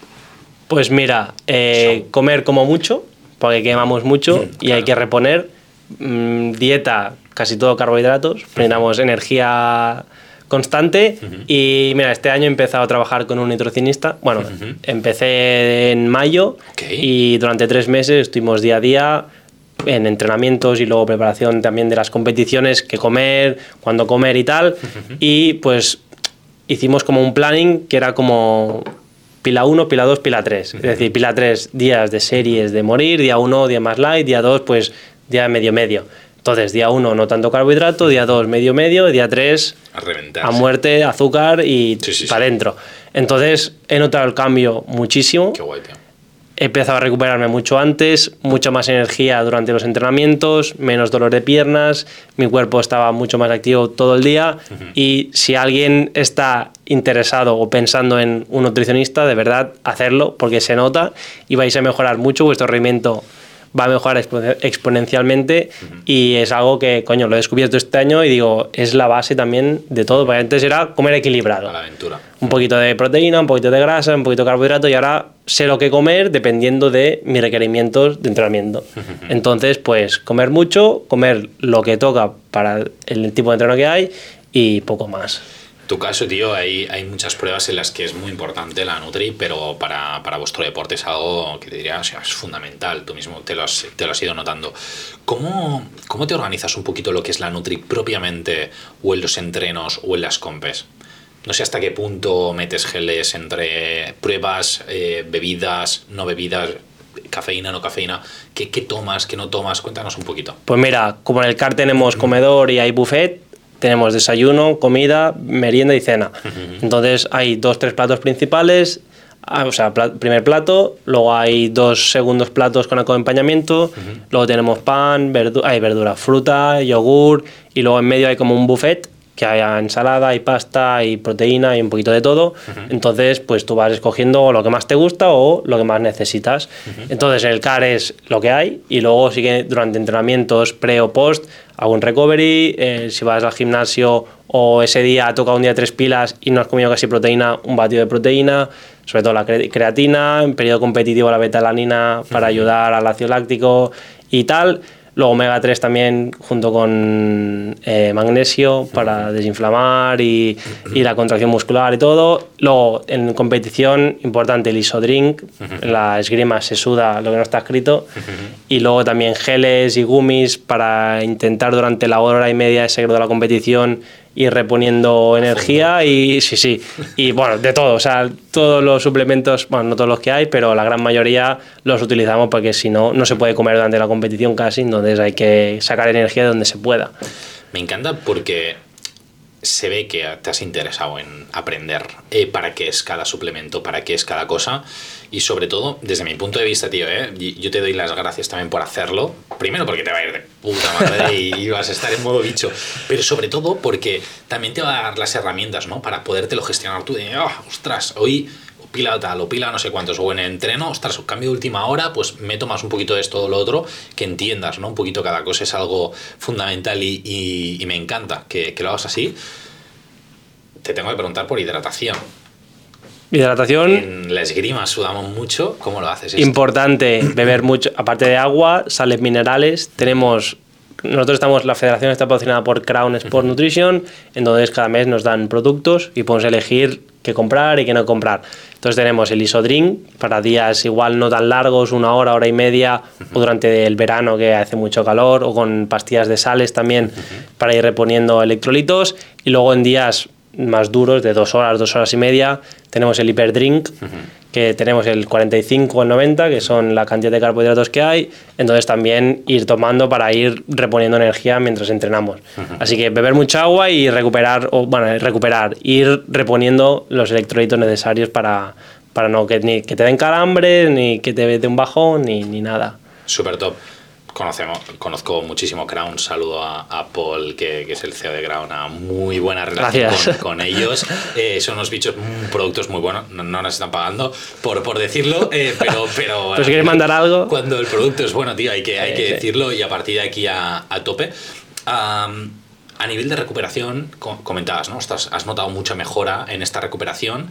Pues mira, eh, so. comer como mucho, porque quemamos mucho mm, y claro. hay que reponer. Mm, dieta, casi todo carbohidratos. Necesitamos uh-huh. energía constante. Uh-huh. Y mira, este año he empezado a trabajar con un nutricionista. Bueno, uh-huh. empecé en mayo okay. y durante tres meses estuvimos día a día en entrenamientos y luego preparación también de las competiciones, qué comer, cuándo comer y tal. Uh-huh. Y pues hicimos como un planning que era como pila uno, pila dos, pila tres. Uh-huh. Es decir, pila tres, días de series de morir, día uno, día más light, día dos, pues día medio medio. Entonces, día uno no tanto carbohidrato, día dos medio medio, día tres a, a muerte, azúcar y sí, sí, para adentro. Sí. Entonces, he notado el cambio muchísimo. Qué guay, tío. He empezado a recuperarme mucho antes, mucha más energía durante los entrenamientos, menos dolor de piernas, mi cuerpo estaba mucho más activo todo el día. Uh-huh. Y si alguien está interesado o pensando en un nutricionista, de verdad, hacerlo porque se nota y vais a mejorar mucho, vuestro rendimiento va a mejorar exponencialmente. Uh-huh. Y es algo que, coño, lo he descubierto este año y digo, es la base también de todo, porque antes era comer equilibrado. A la aventura. Un poquito de proteína, un poquito de grasa, un poquito de carbohidrato y ahora sé lo que comer dependiendo de mis requerimientos de entrenamiento. Uh-huh. Entonces, pues comer mucho, comer lo que toca para el tipo de entreno que hay y poco más. En tu caso, tío, hay, hay muchas pruebas en las que es muy importante la Nutri, pero para, para vuestro deporte es algo que te diría, o sea, es fundamental. Tú mismo te lo has, te lo has ido notando. ¿Cómo, ¿Cómo te organizas un poquito lo que es la Nutri propiamente o en los entrenos o en las compes? No sé hasta qué punto metes geles entre pruebas, eh, bebidas, no bebidas, cafeína, no cafeína. ¿Qué, ¿Qué tomas, qué no tomas? Cuéntanos un poquito. Pues mira, como en el C A R tenemos comedor y hay buffet, tenemos desayuno, comida, merienda y cena. Uh-huh. Entonces hay dos, tres platos principales, o sea, pl- primer plato, luego hay dos segundos platos con acompañamiento, uh-huh. luego tenemos pan, verdu- hay verdura, fruta, yogur y luego en medio hay como un buffet que hay ensalada, hay pasta, hay proteína, hay un poquito de todo. Uh-huh. Entonces, pues tú vas escogiendo lo que más te gusta o lo que más necesitas. Uh-huh. Entonces, en el C A R es lo que hay y luego sí que durante entrenamientos pre o post hago un recovery. Eh, si vas al gimnasio o ese día ha tocado un día tres pilas y no has comido casi proteína, un batido de proteína, sobre todo la cre- creatina, en periodo competitivo la beta-alanina para uh-huh. ayudar al ácido láctico y tal. Luego omega tres también junto con eh, magnesio para desinflamar y, y la contracción muscular y todo. Luego en competición, importante el isodrink, en la esgrima se suda lo que no está escrito. Y luego también geles y gummies para intentar durante la hora y media ese de la competición ir reponiendo energía y sí, sí, y bueno, de todo, o sea, todos los suplementos, bueno, no todos los que hay, pero la gran mayoría los utilizamos porque si no, no se puede comer durante la competición casi, entonces hay que sacar energía de donde se pueda. Me encanta porque se ve que te has interesado en aprender eh, para qué es cada suplemento, para qué es cada cosa y sobre todo, desde mi punto de vista, tío, eh, yo te doy las gracias también por hacerlo. Primero porque te va a ir de puta madre y vas a estar en modo bicho, pero sobre todo porque también te va a dar las herramientas, ¿no? Para podértelo gestionar tú de, oh, ostras, hoy pila tal o pila no sé cuántos, o en entreno, ostras, cambio de última hora, pues meto más un poquito de esto o lo otro, que entiendas, ¿no? Un poquito cada cosa es algo fundamental y, y, y me encanta que, que lo hagas así. Te tengo que preguntar por hidratación. Hidratación. En la esgrima sudamos mucho, ¿cómo lo haces? Importante beber mucho, aparte de agua, sales minerales. Tenemos, nosotros estamos, la federación está patrocinada por Crown Sport uh-huh. Nutrition, entonces cada mes nos dan productos y podemos elegir qué comprar y qué no comprar. Entonces tenemos el Isodrink para días igual no tan largos, una hora, hora y media, uh-huh. o durante el verano que hace mucho calor, o con pastillas de sales también uh-huh. para ir reponiendo electrolitos, y luego en días más duros, de dos horas, dos horas y media, tenemos el Hyperdrink, uh-huh. que tenemos el cuarenta y cinco o el noventa, que son la cantidad de carbohidratos que hay, entonces también ir tomando para ir reponiendo energía mientras entrenamos. Uh-huh. Así que beber mucha agua y recuperar, o bueno, recuperar, ir reponiendo los electrolitos necesarios para, para no que, ni que te den calambre, ni que te dé un bajón, ni, ni nada. Súper top. Conocemos, conozco muchísimo Crown, saludo a, a Paul, que, que es el C E O de Crown, una muy buena relación con, con ellos. Eh, son unos bichos, mm, productos muy buenos, no, no nos están pagando por, por decirlo, eh, pero... pero pues si quieres mandar algo... Cuando el producto es bueno, tío, hay que, hay sí, que sí. decirlo, y a partir de aquí a, a tope. Um, a nivel de recuperación, comentabas, ¿no? Estás, has notado mucha mejora en esta recuperación.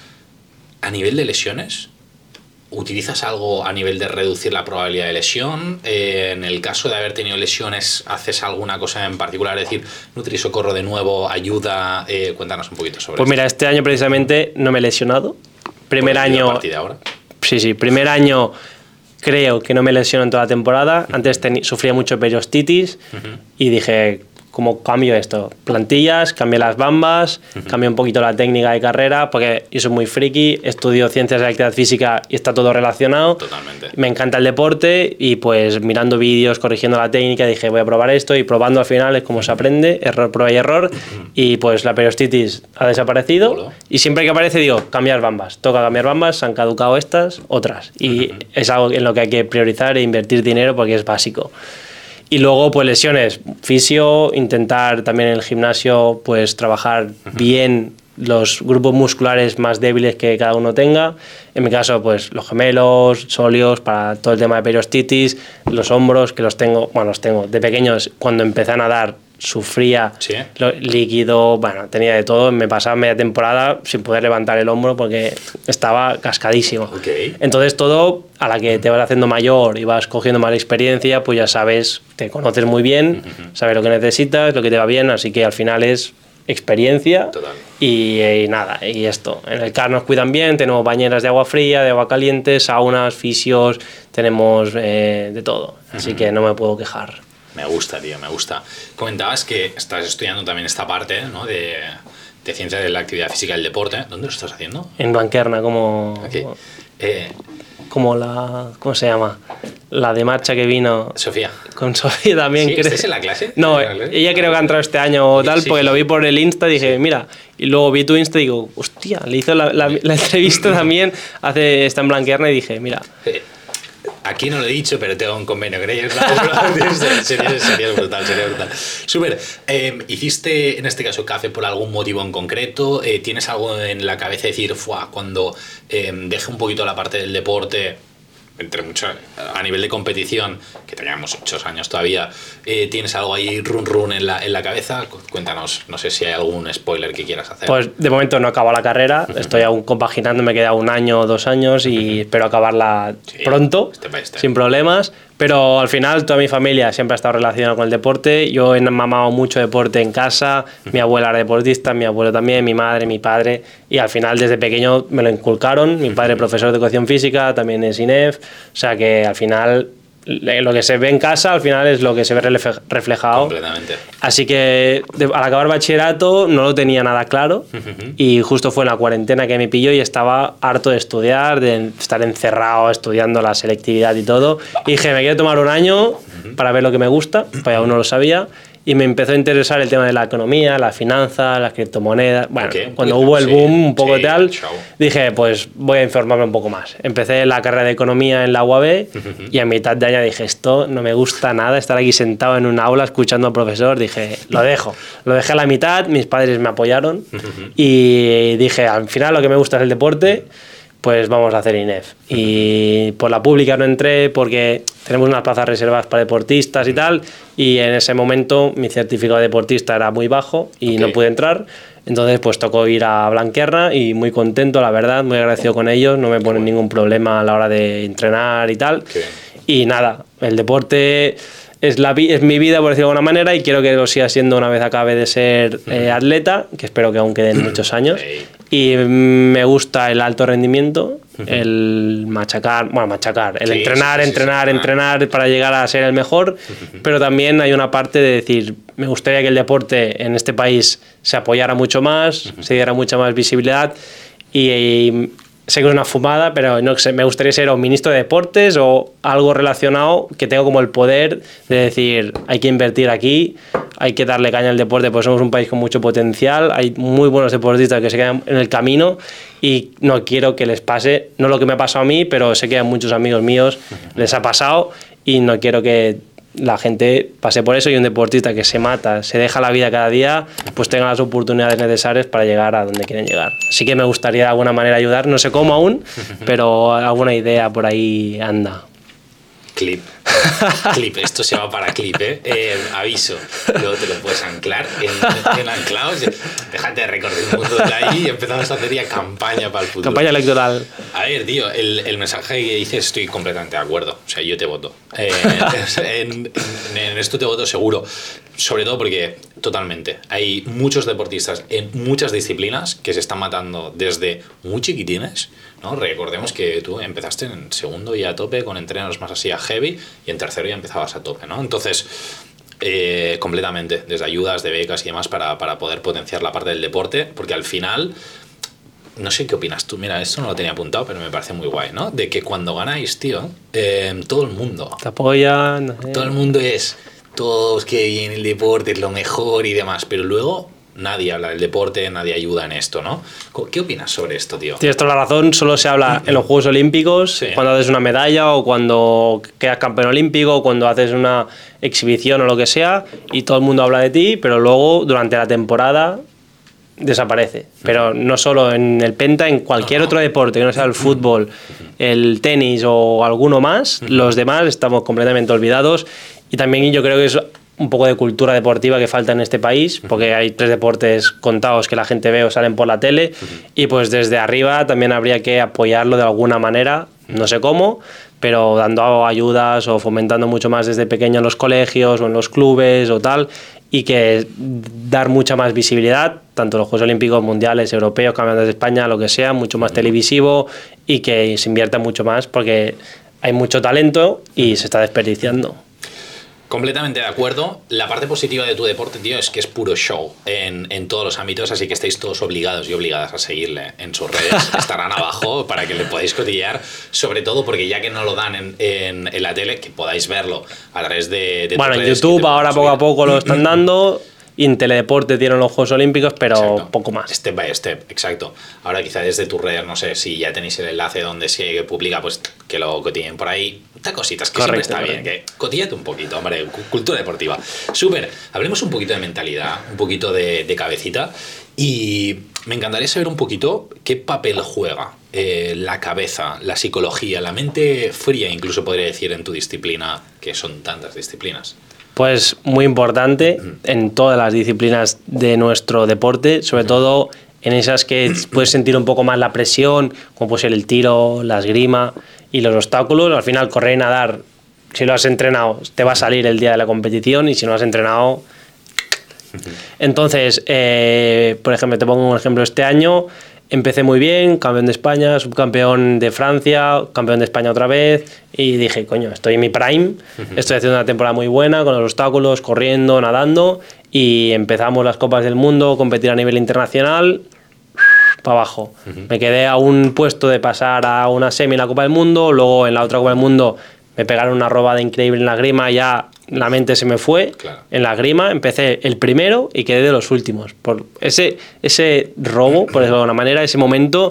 A nivel de lesiones... ¿Utilizas algo a nivel de reducir la probabilidad de lesión? Eh, en el caso de haber tenido lesiones, ¿haces alguna cosa en particular? Es decir, Nutri Socorro de nuevo, ayuda. Eh, cuéntanos un poquito sobre Pues esto. Mira, este año precisamente no me he lesionado. Primer año. ¿A partir de ahora? Sí, sí, primer año creo que no me lesiono en toda la temporada. Uh-huh. Antes teni- sufría mucho periostitis uh-huh. y dije, ¿cómo cambio esto? Plantillas, cambié las bambas, uh-huh. cambié un poquito la técnica de carrera, porque yo soy muy friki, estudio ciencias de la actividad física y está todo relacionado. Totalmente. Me encanta el deporte y pues mirando vídeos, corrigiendo la técnica, dije voy a probar esto, y probando al final es como se aprende, error, prueba y error, uh-huh. y pues la periostitis ha desaparecido. Hola. Y siempre que aparece digo, cambiar bambas, toca cambiar bambas, se han caducado estas, otras, y uh-huh. es algo en lo que hay que priorizar e invertir dinero porque es básico. Y luego, pues lesiones, fisio, intentar también en el gimnasio, pues trabajar uh-huh. bien los grupos musculares más débiles que cada uno tenga. En mi caso, pues los gemelos, sóleos, para todo el tema de periostitis, los hombros, que los tengo, bueno, los tengo de pequeños, cuando empecé a nadar, sufría ¿Sí? lo, líquido, bueno, tenía de todo. Me pasaba media temporada sin poder levantar el hombro porque estaba cascadísimo. Okay. Entonces todo, a la que te vas haciendo mayor y vas cogiendo más experiencia, pues ya sabes, te conoces muy bien, uh-huh. sabes lo que necesitas, lo que te va bien, así que al final es experiencia. Total. Y, y nada, y esto. En el C A R nos cuidan bien, tenemos bañeras de agua fría, de agua caliente, saunas, fisios, tenemos eh, de todo, así uh-huh. que no me puedo quejar. Me gusta, tío, me gusta. Comentabas que estás estudiando también esta parte, ¿no? de, de ciencia de la actividad física y el deporte. ¿Dónde lo estás haciendo? En Blanquerna, como... Okay. como, eh, como la... ¿Cómo se llama? La de marcha que vino... Sofía. Con Sofía también. ¿Sí? ¿Estás en la clase? No, ¿En la clase? ella creo que ha entrado este año o tal, sí, porque sí. lo vi por el Insta y dije, sí. mira, y luego vi tu Insta y digo, hostia, le hizo la, la, la entrevista también, hace, está en Blanquerna, y dije, mira... Eh. Aquí no lo he dicho, pero tengo un convenio con ellos. sería, sería brutal, sería brutal. Súper. Eh, ¿Hiciste, en este caso, café por algún motivo en concreto? Eh, ¿Tienes algo en la cabeza de decir, fuah, cuando eh, deje un poquito la parte del deporte, entre mucho, a nivel de competición, que teníamos muchos años todavía, eh, ¿tienes algo ahí run run en la, en la cabeza? Cuéntanos, no sé si hay algún spoiler que quieras hacer. Pues de momento no acabo la carrera, uh-huh. estoy aún compaginando, me queda un año o dos años y uh-huh. espero acabarla sí, pronto, step by step. Sin problemas. Pero al final toda mi familia siempre ha estado relacionada con el deporte. Yo he mamado mucho deporte en casa, uh-huh. mi abuela era deportista, mi abuelo también, mi madre, mi padre, y al final desde pequeño me lo inculcaron. Mi padre profesor de educación física, también es I N E F, o sea que al final lo que se ve en casa al final es lo que se ve reflejado. Completamente. Así que de, al acabar bachillerato no lo tenía nada claro uh-huh. y justo fue en la cuarentena que me pilló y estaba harto de estudiar, de estar encerrado estudiando la selectividad y todo, y dije me quiero tomar un año uh-huh. para ver lo que me gusta, pues aún no lo sabía. Y me empezó a interesar el tema de la economía, la finanza, las criptomonedas. Bueno, okay, cuando hubo el boom sí, un poco sí, tal, dije, pues voy a informarme un poco más. Empecé la carrera de economía en la U A B uh-huh. y a mitad de año dije, esto no me gusta nada, estar aquí sentado en un aula escuchando al profesor. Dije, lo dejo. Lo dejé a la mitad, mis padres me apoyaron uh-huh. y dije, al final lo que me gusta es el deporte. pues vamos a hacer I N E F. Y por la pública no entré porque tenemos unas plazas reservadas para deportistas y tal, y en ese momento mi certificado de deportista era muy bajo y okay. no pude entrar. Entonces pues tocó ir a Blanquerna y muy contento, la verdad, muy agradecido con ellos, no me ponen bueno. ningún problema a la hora de entrenar y tal. Okay. Y nada, el deporte es, la, es mi vida, por decirlo de alguna manera, y quiero que lo siga siendo una vez acabe de ser eh, atleta, que espero que aún queden muchos años. Y me gusta el alto rendimiento, el machacar, bueno, machacar, el sí, entrenar, sí, sí, entrenar, sí, entrenar sí. para llegar a ser el mejor, pero también hay una parte de decir, me gustaría que el deporte en este país se apoyara mucho más, se diera mucha más visibilidad y, y sé que es una fumada, pero no sé, me gustaría ser o ministro de deportes o algo relacionado que tenga como el poder de decir, hay que invertir aquí, hay que darle caña al deporte, porque somos un país con mucho potencial, hay muy buenos deportistas que se quedan en el camino y no quiero que les pase, no lo que me ha pasado a mí, pero sé que a muchos amigos míos les ha pasado y no quiero que la gente pase por eso, y un deportista que se mata, se deja la vida cada día, pues tenga las oportunidades necesarias para llegar a donde quieren llegar. Así que me gustaría de alguna manera ayudar, no sé cómo aún, pero alguna idea por ahí anda. Clip. Clip, esto se va para clip, ¿eh? eh aviso, luego te lo puedes anclar en, en anclados, déjate de recorrer el mundo de ahí y empezamos a hacer ya campaña para el futuro. Campaña electoral. A ver, tío, el, el mensaje que dices estoy completamente de acuerdo, o sea, yo te voto. Eh, en, en, en esto te voto seguro, sobre todo porque totalmente, hay muchos deportistas en muchas disciplinas que se están matando desde muy chiquitines, ¿no? Recordemos que tú empezaste en segundo y a tope con entrenos más así a heavy y en tercero ya empezabas a tope, ¿no? Entonces, eh, completamente, desde ayudas, de becas y demás para, para poder potenciar la parte del deporte, porque al final, no sé qué opinas tú, mira, esto no lo tenía apuntado, pero me parece muy guay, ¿no? De que cuando ganáis, tío, eh, todo el mundo te apoyan, no sé. Todo el mundo es, todos que bien el deporte es lo mejor y demás, pero luego nadie habla del deporte, nadie ayuda en esto, ¿no? ¿Qué opinas sobre esto, tío? Tienes toda la razón, solo se habla en los Juegos Olímpicos, sí. cuando haces una medalla o cuando quedas campeón olímpico o cuando haces una exhibición o lo que sea, y todo el mundo habla de ti, pero luego durante la temporada desaparece. Pero no solo en el penta, en cualquier otro deporte, que no sea el fútbol, el tenis o alguno más, los demás estamos completamente olvidados, y también yo creo que es un poco de cultura deportiva que falta en este país, porque hay tres deportes contados que la gente ve o salen por la tele, y pues desde arriba también habría que apoyarlo de alguna manera, no sé cómo, pero dando ayudas o fomentando mucho más desde pequeño en los colegios o en los clubes o tal, y que dar mucha más visibilidad, tanto los Juegos Olímpicos, mundiales, europeos, campeonatos de España, lo que sea, mucho más televisivo, y que se invierta mucho más, porque hay mucho talento y se está desperdiciando. Completamente de acuerdo. La parte positiva de tu deporte, tío, es que es puro show en, en todos los ámbitos, así que estáis todos obligados y obligadas a seguirle en sus redes. Estarán abajo para que le podáis cotillear, sobre todo porque ya que no lo dan en, en, en la tele, que podáis verlo a través de, de bueno, tus en YouTube ahora poco a poco lo están dando. Y en Teledeporte tienen los Juegos Olímpicos, pero exacto. poco más. Step by step, exacto. Ahora quizá desde tus redes, no sé, si ya tenéis el enlace donde se publica, pues que lo cotillen por ahí. Estas cositas que correcto, siempre está correcto. bien, que cotillate un poquito, hombre, cultura deportiva. Súper, hablemos un poquito de mentalidad, un poquito de, de cabecita, y me encantaría saber un poquito qué papel juega eh, la cabeza, la psicología, la mente fría, incluso podría decir, en tu disciplina, que son tantas disciplinas. Pues muy importante en todas las disciplinas de nuestro deporte, sobre todo en esas que puedes sentir un poco más la presión, como puede ser el tiro, la esgrima y los obstáculos. Al final, correr y nadar, si lo has entrenado, te va a salir el día de la competición, y si no lo has entrenado... Entonces, eh, por ejemplo, te pongo un ejemplo, este año empecé muy bien, campeón de España, subcampeón de Francia, campeón de España otra vez, y dije, coño, estoy en mi prime, estoy haciendo una temporada muy buena con los obstáculos, corriendo, nadando, y empezamos las Copas del Mundo, competir a nivel internacional, para abajo. Uh-huh. Me quedé a un puesto de pasar a una semi en la Copa del Mundo, luego en la otra Copa del Mundo me pegaron una robada increíble en la grima, ya la mente se me fue, claro. En la grima empecé el primero y quedé de los últimos. Por ese, ese robo, por decirlo de alguna manera, ese momento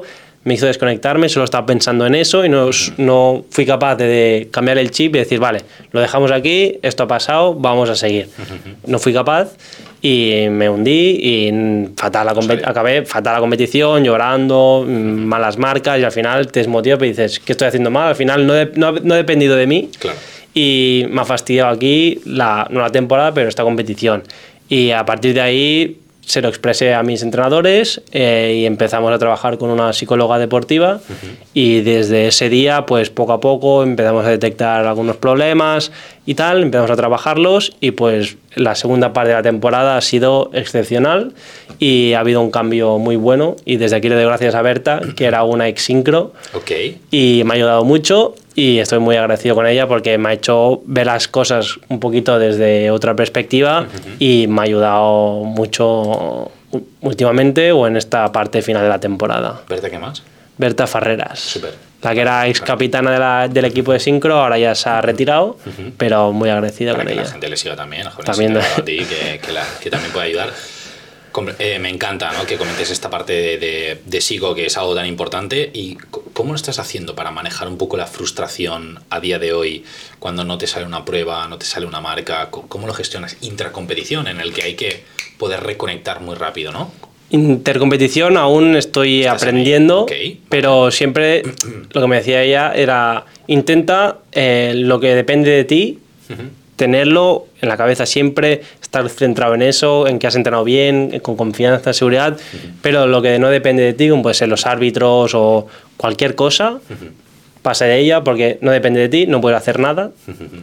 me hizo desconectarme, solo estaba pensando en eso y no, no fui capaz de, de cambiar el chip y decir, vale, lo dejamos aquí, esto ha pasado, vamos a seguir. No fui capaz y me hundí y fatal la compet- acabé fatal la competición, llorando, malas marcas y al final te desmotivas y dices, ¿qué estoy haciendo mal? Al final no, de, no, no ha dependido de mí. Claro. Y me ha fastidiado aquí, la, no la temporada, pero esta competición. Y a partir de ahí se lo expresé a mis entrenadores eh, y empezamos a trabajar con una psicóloga deportiva. Uh-huh. Y desde ese día, pues poco a poco empezamos a detectar algunos problemas y tal, empezamos a trabajarlos y pues la segunda parte de la temporada ha sido excepcional y ha habido un cambio muy bueno y desde aquí le doy gracias a Berta, que era una ex sincro. Okay. Y me ha ayudado mucho y estoy muy agradecido con ella porque me ha hecho ver las cosas un poquito desde otra perspectiva. Uh-huh. Y me ha ayudado mucho últimamente o en esta parte final de la temporada. ¿Berta qué más? Berta Farreras. Súper. La que era ex capitana de la, del equipo de sincro, ahora ya se ha retirado, uh-huh. pero muy agradecida Para con que ella. La gente le siga también, a también a ti, que, que, la, que también puede ayudar. Eh, me encanta, ¿no?, que comentes esta parte de, de, de psico, que es algo tan importante. ¿Y cómo lo estás haciendo para manejar un poco la frustración a día de hoy cuando no te sale una prueba, no te sale una marca? ¿Cómo lo gestionas intracompetición, en el que hay que poder reconectar muy rápido, ¿no? Intercompetición aún estoy ¿Estás aprendiendo, okay. pero siempre lo que me decía ella era intenta eh, lo que depende de ti, uh-huh. tenerlo en la cabeza siempre, estar centrado en eso, en que has entrenado bien, con confianza, seguridad, uh-huh. pero lo que no depende de ti, como puede ser los árbitros o cualquier cosa, uh-huh. pasa de ella porque no depende de ti, no puedes hacer nada uh-huh.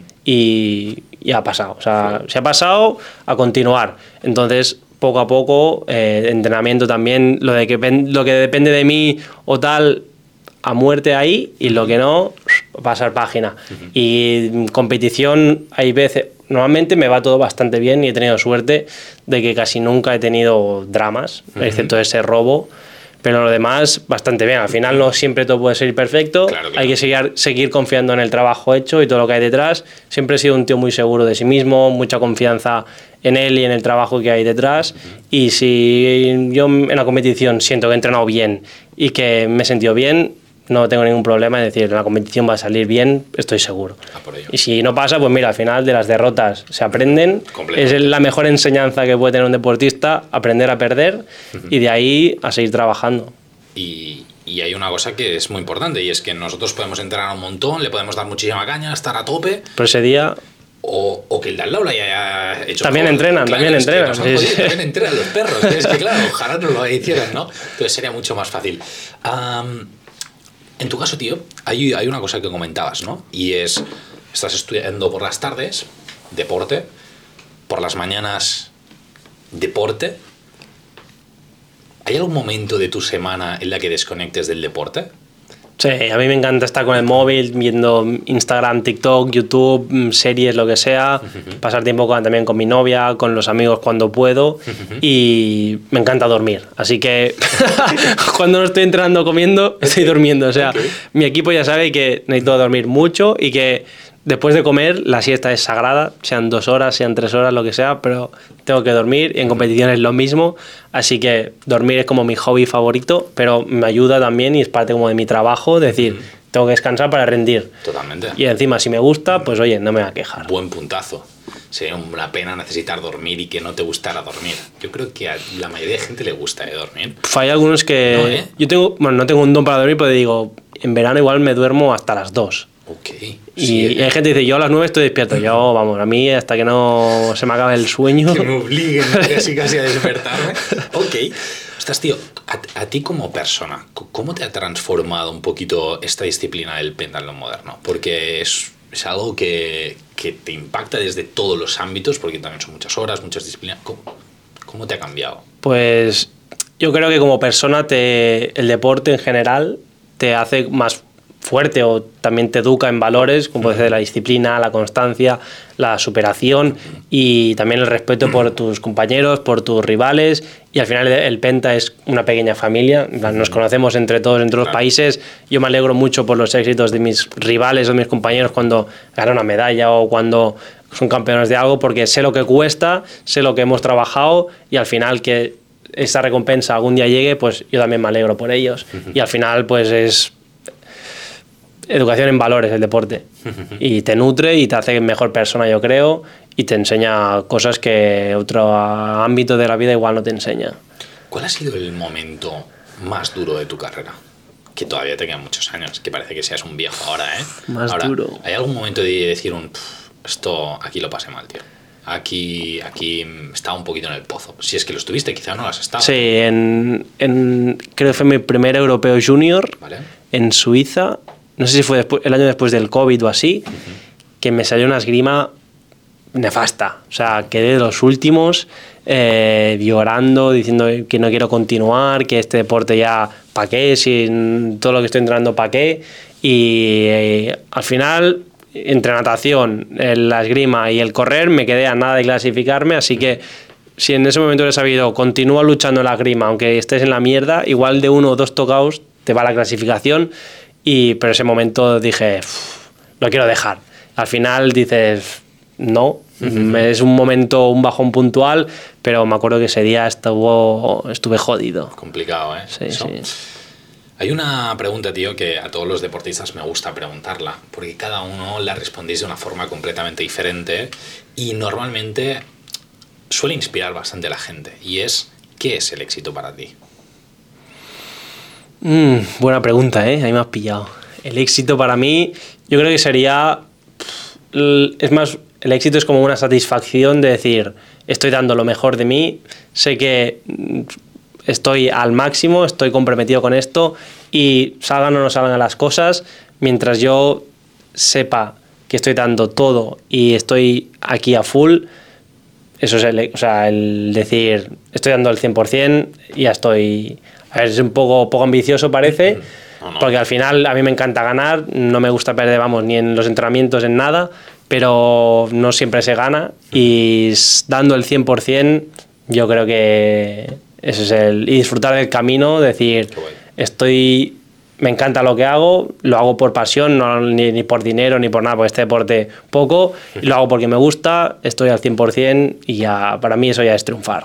y ya ha pasado. O sea, sí. se ha pasado a continuar. Entonces, poco a poco, eh, entrenamiento también, lo de que lo que depende de mí o tal, a muerte ahí, y lo que no, pasar página. Uh-huh. Y competición, hay veces, normalmente me va todo bastante bien y he tenido suerte de que casi nunca he tenido dramas, uh-huh. excepto ese robo, pero lo demás bastante bien. Al final no siempre todo puede ser perfecto, claro, claro. hay que seguir, seguir confiando en el trabajo hecho y todo lo que hay detrás. Siempre he sido un tío muy seguro de sí mismo, mucha confianza en él y en el trabajo que hay detrás. Uh-huh. Y si yo en la competición siento que he entrenado bien y que me he sentido bien, no tengo ningún problema en decir, la competición va a salir bien, estoy seguro. Ah, por ello. Y si no pasa, pues mira, al final de las derrotas se aprenden. Es la mejor enseñanza que puede tener un deportista, aprender a perder, uh-huh. y de ahí a seguir trabajando. Y, y hay una cosa que es muy importante, y es que nosotros podemos entrenar un montón, le podemos dar muchísima caña, estar a tope. Pero ese día... O, o que el de al lado lo haya hecho. También mejor. entrenan, claro, también entrenan. Sí, sí. También entrenan los perros. Es que claro, ojalá no lo hicieran, ¿no? Entonces sería mucho más fácil. Um, en tu caso, tío, hay, hay una cosa que comentabas, ¿no? Y es, estás estudiando por las tardes, deporte, por las mañanas, deporte. ¿Hay algún momento de tu semana en la que desconectes del deporte? Sí, a mí me encanta estar con el móvil, viendo Instagram, TikTok, YouTube, series, lo que sea, uh-huh. pasar tiempo con, también con mi novia, con los amigos cuando puedo, uh-huh. y me encanta dormir. Así que cuando no estoy entrenando comiendo, estoy durmiendo. O sea, okay. mi equipo ya sabe que necesito dormir mucho y que después de comer la siesta es sagrada, sean dos horas, sean tres horas, lo que sea, pero tengo que dormir y en competición es lo mismo. Así que dormir es como mi hobby favorito, pero me ayuda también y es parte como de mi trabajo, decir, mm. tengo que descansar para rendir. Totalmente. Y encima, si me gusta, pues oye, no me va a quejar. Buen puntazo. Sería una pena necesitar dormir y que no te gustara dormir. Yo creo que a la mayoría de gente le gusta ¿eh, dormir. Pues hay algunos que... No, ¿eh? Yo tengo, bueno, no tengo un don para dormir, pero digo, en verano igual me duermo hasta las dos. Okay. Y, sí, y hay gente que dice, yo a las nueve estoy despierto. Yo, vamos, a mí hasta que no se me acabe el sueño... Que me obliguen casi casi a despertarme. Ok. Ostras, tío, a, a ti como persona, ¿cómo te ha transformado un poquito esta disciplina del pentatlón moderno? Porque es, es algo que, que te impacta desde todos los ámbitos, porque también son muchas horas, muchas disciplinas. ¿Cómo, cómo te ha cambiado? Pues yo creo que como persona te, el deporte en general te hace más fuerte o también te educa en valores como puede ser la disciplina, la constancia, la superación y también el respeto por tus compañeros, por tus rivales, y al final el Penta es una pequeña familia, nos conocemos entre todos, entre los países. Yo me alegro mucho por los éxitos de mis rivales o mis compañeros cuando ganan una medalla o cuando son campeones de algo, porque sé lo que cuesta, sé lo que hemos trabajado y al final que esa recompensa algún día llegue, pues yo también me alegro por ellos. Uh-huh. Y al final, pues es educación en valores el deporte. Uh-huh. Y te nutre y te hace mejor persona, yo creo, y te enseña cosas que otro ámbito de la vida igual no te enseña. ¿Cuál ha sido el momento más duro de tu carrera? Que todavía te quedan muchos años, que parece que seas un viejo ahora, ¿eh? Más ahora, duro. ¿Hay algún momento de decir un, esto aquí lo pasé mal, tío? Aquí, aquí estaba un poquito en el pozo. Si es que lo estuviste, quizá no lo has estado. Sí, en, en, creo que fue mi primer europeo junior, ¿vale? En Suiza. No sé si fue después, el año después del COVID o así, uh-huh. que me salió una esgrima nefasta. O sea, quedé de los últimos eh, llorando, diciendo que no quiero continuar, que este deporte ya, ¿para qué? Si todo lo que estoy entrenando, ¿para qué? Y eh, al final, entre natación, la esgrima y el correr, me quedé a nada de clasificarme, así que si en ese momento he sabido, continúa luchando en la esgrima, aunque estés en la mierda, igual de uno o dos tocaos te va la clasificación, y pero ese momento dije, lo quiero dejar. Al final dices, no, uh-huh. es un momento, un bajón puntual, pero me acuerdo que ese día estuvo, estuve jodido. Complicado, ¿eh? Sí, Eso. sí. Hay una pregunta, tío, que a todos los deportistas me gusta preguntarla, porque cada uno la respondéis de una forma completamente diferente y normalmente suele inspirar bastante a la gente, y es, ¿qué es el éxito para ti? Mm, buena pregunta, ¿eh? Ahí me has pillado. El éxito para mí, yo creo que sería... Es más, el éxito es como una satisfacción de decir, estoy dando lo mejor de mí, sé que estoy al máximo, estoy comprometido con esto, y salgan o no salgan las cosas, mientras yo sepa que estoy dando todo y estoy aquí a full, eso es el, o sea, el decir, estoy dando el cien por ciento, ya estoy... A ver, es un poco, poco ambicioso parece, no, no. porque al final a mí me encanta ganar, no me gusta perder, vamos, ni en los entrenamientos, en nada, pero no siempre se gana, y dando el cien por ciento yo creo que ese es el... Y disfrutar del camino, decir, estoy... Me encanta lo que hago, lo hago por pasión, no ni, ni por dinero ni por nada, porque este deporte poco, y lo hago porque me gusta, estoy al cien por ciento y ya, para mí eso ya es triunfar.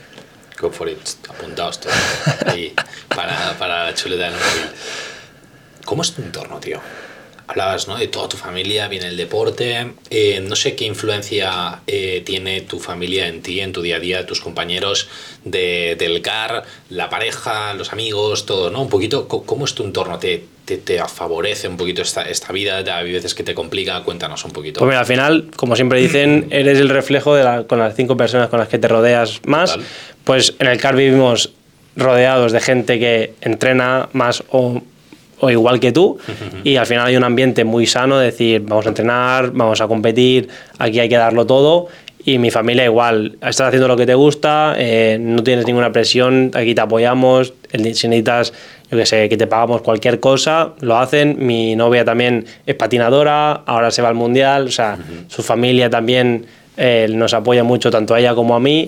Go for it, apuntaos todos ahí para, para la chuleta del móvil. ¿Cómo es tu entorno, tío? Hablabas, ¿no?, de toda tu familia, viene el deporte. Eh, no sé qué influencia eh, tiene tu familia en ti, en tu día a día, tus compañeros de, del C A R, la pareja, los amigos, todo, ¿no? Un poquito, ¿cómo es tu entorno? ¿Te, te, te favorece un poquito esta, esta vida? Hay veces que te complica. Cuéntanos un poquito. Pues mira, al final, como siempre dicen, eres el reflejo de la, con las cinco personas con las que te rodeas más. Total. Pues en el C A R vivimos rodeados de gente que entrena más o... o igual que tú, uh-huh. y al final hay un ambiente muy sano de decir, vamos a entrenar, vamos a competir, aquí hay que darlo todo, y mi familia igual, estás haciendo lo que te gusta, eh, no tienes ninguna presión, aquí te apoyamos, si necesitas, yo qué sé, que te pagamos cualquier cosa, lo hacen. Mi novia también es patinadora, ahora se va al mundial, o sea, uh-huh. su familia también eh, nos apoya mucho, tanto a ella como a mí,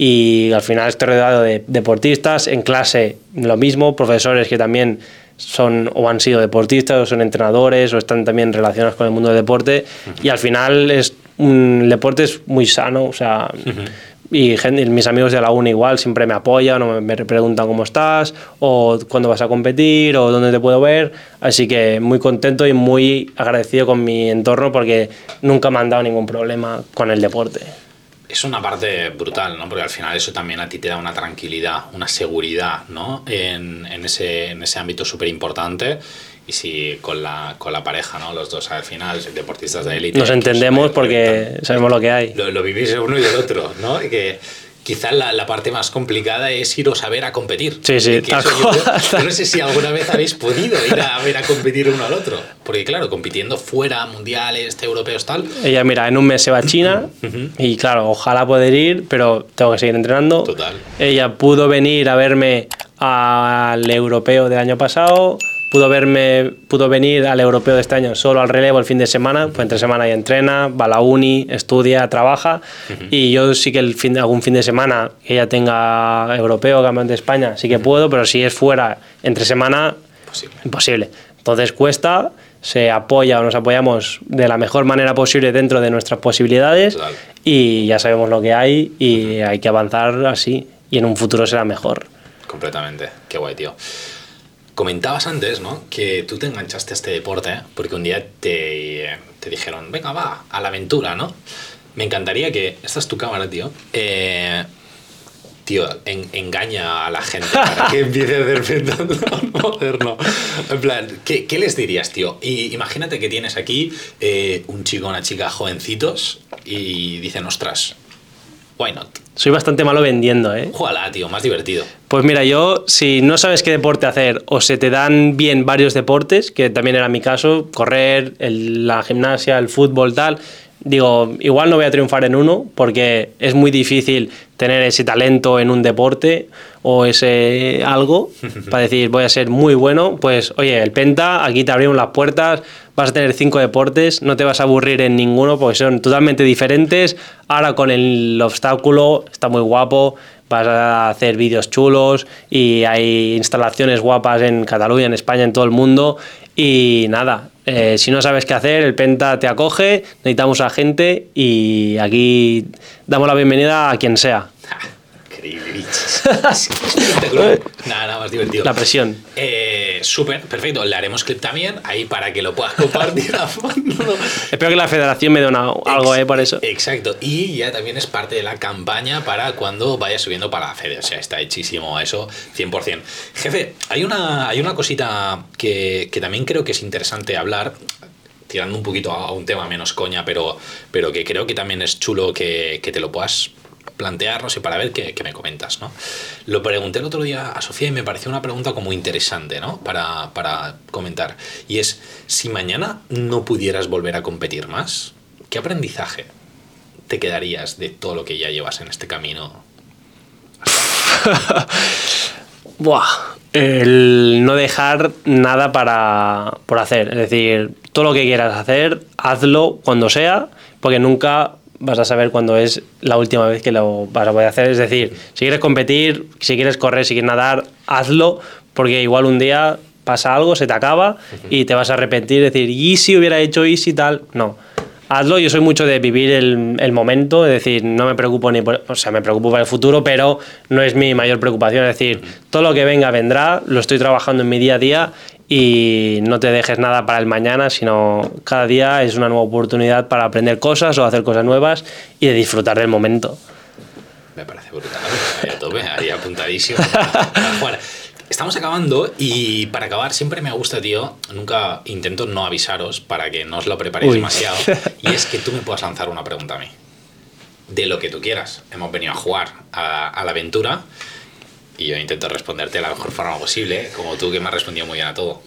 y al final estoy rodeado de deportistas, en clase lo mismo, profesores que también son o han sido deportistas o son entrenadores o están también relacionados con el mundo del deporte, uh-huh. y al final es un, el deporte es muy sano, o sea, uh-huh. y gente, mis amigos de la uni igual siempre me apoyan o me, me preguntan cómo estás o cuándo vas a competir o dónde te puedo ver, así que muy contento y muy agradecido con mi entorno porque nunca me han dado ningún problema con el deporte. Es una parte brutal, ¿no? Porque al final eso también a ti te da una tranquilidad, una seguridad, ¿no? En, en, ese, en ese ámbito súper importante. Y si con la, con la pareja, ¿no? Los dos al final, deportistas de élite. Nos entendemos pues, porque tan, sabemos lo que hay. Lo, lo vivís uno y el otro, ¿no? Y que quizás la, la parte más complicada es iros a ver a competir. Sí, sí. Yo, yo no sé si alguna vez habéis podido ir a ver a competir uno al otro. Porque claro, compitiendo fuera, mundiales, europeos, tal. Ella, mira, en un mes se va a China uh-huh. y claro, ojalá poder ir, pero tengo que seguir entrenando. Total. Ella pudo venir a verme al europeo del año pasado, pudo verme, pudo venir al europeo de este año solo al relevo el fin de semana, pues entre semana ya entrena, va a la uni, estudia, trabaja, uh-huh. y yo sí que el fin, algún fin de semana que ella tenga europeo, campeón de España, sí que uh-huh. puedo, pero si es fuera entre semana, imposible. imposible. Entonces cuesta, se apoya o nos apoyamos de la mejor manera posible dentro de nuestras posibilidades. Total. Y ya sabemos lo que hay y uh-huh. hay que avanzar así. y en un futuro será mejor. Completamente, qué guay, tío. Comentabas antes, ¿no?, que tú te enganchaste a este deporte porque un día te, te dijeron, venga, va, a la aventura, ¿no? Me encantaría que, esta es tu cámara, tío, eh, tío, en, engaña a la gente para que empiece a hacer pentatlón moderno. En plan, ¿qué, ¿qué les dirías, tío? Y imagínate que tienes aquí eh, un chico o una chica jovencitos y dicen, ostras, why not? Soy bastante malo vendiendo, ¿eh? Júgala, tío, más divertido. Pues mira, yo, si no sabes qué deporte hacer o se te dan bien varios deportes, que también era mi caso, correr, el, la gimnasia, el fútbol, tal, digo, igual no voy a triunfar en uno porque es muy difícil tener ese talento en un deporte o ese algo para decir voy a ser muy bueno. Pues oye, el Penta, aquí te abrimos las puertas, vas a tener cinco deportes, no te vas a aburrir en ninguno porque son totalmente diferentes. Ahora con el obstáculo está muy guapo, vas a hacer vídeos chulos y hay instalaciones guapas en Cataluña, en España, en todo el mundo. Y nada, eh, si no sabes qué hacer, el Penta te acoge, necesitamos a gente y aquí damos la bienvenida a quien sea. Increíble, bichos. Espectacular. Nada, nada más divertido. La presión. Eh, Súper, perfecto. Le haremos clip también ahí para que lo puedas compartir a fondo. Espero que la federación me dé una, algo, eh, por eso. Exacto. Y ya también es parte de la campaña para cuando vaya subiendo para la fede. O sea, está hechísimo eso, cien por ciento. Jefe, hay una, hay una cosita que, que también creo que es interesante hablar, tirando un poquito a un tema menos coña, pero, pero que creo que también es chulo que, que te lo puedas plantearnos y para ver qué, qué me comentas, ¿no? Lo pregunté el otro día a Sofía y me pareció una pregunta como interesante, ¿no?, para, para comentar. Y es, si mañana no pudieras volver a competir más, ¿qué aprendizaje te quedarías de todo lo que ya llevas en este camino? Buah, el no dejar nada para, por hacer. Es decir, todo lo que quieras hacer, hazlo cuando sea, porque nunca vas a saber cuándo es la última vez que lo vas a poder hacer. Es decir, si quieres competir, si quieres correr, si quieres nadar, hazlo, porque igual un día pasa algo, se te acaba y te vas a arrepentir, decir, ¿y si hubiera hecho y si tal? No. Hazlo, yo soy mucho de vivir el, el momento, es decir, no me preocupo ni por, o sea, me preocupo por el futuro, pero no es mi mayor preocupación, es decir, todo lo que venga vendrá, lo estoy trabajando en mi día a día y no te dejes nada para el mañana, sino cada día es una nueva oportunidad para aprender cosas o hacer cosas nuevas y de disfrutar del momento. Me parece brutal, ahí a tope, ahí apuntadísimo. Bueno, estamos acabando y para acabar siempre me gusta, tío, nunca intento no avisaros para que no os lo preparéis Uy. demasiado, y es que tú me puedas lanzar una pregunta a mí, de lo que tú quieras. Hemos venido a jugar a, a la aventura y yo intento responderte de la mejor forma posible, como tú que me has respondido muy bien a todo.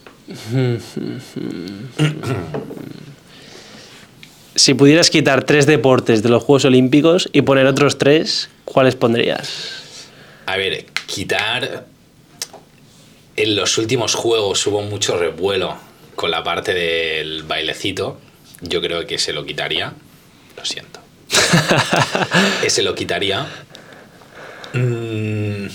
Si pudieras quitar tres deportes de los Juegos Olímpicos y poner otros tres, ¿cuáles pondrías? A ver, quitar... En los últimos juegos hubo mucho revuelo con la parte del bailecito. Yo creo que se lo quitaría. Lo siento. Ese lo quitaría. Mm,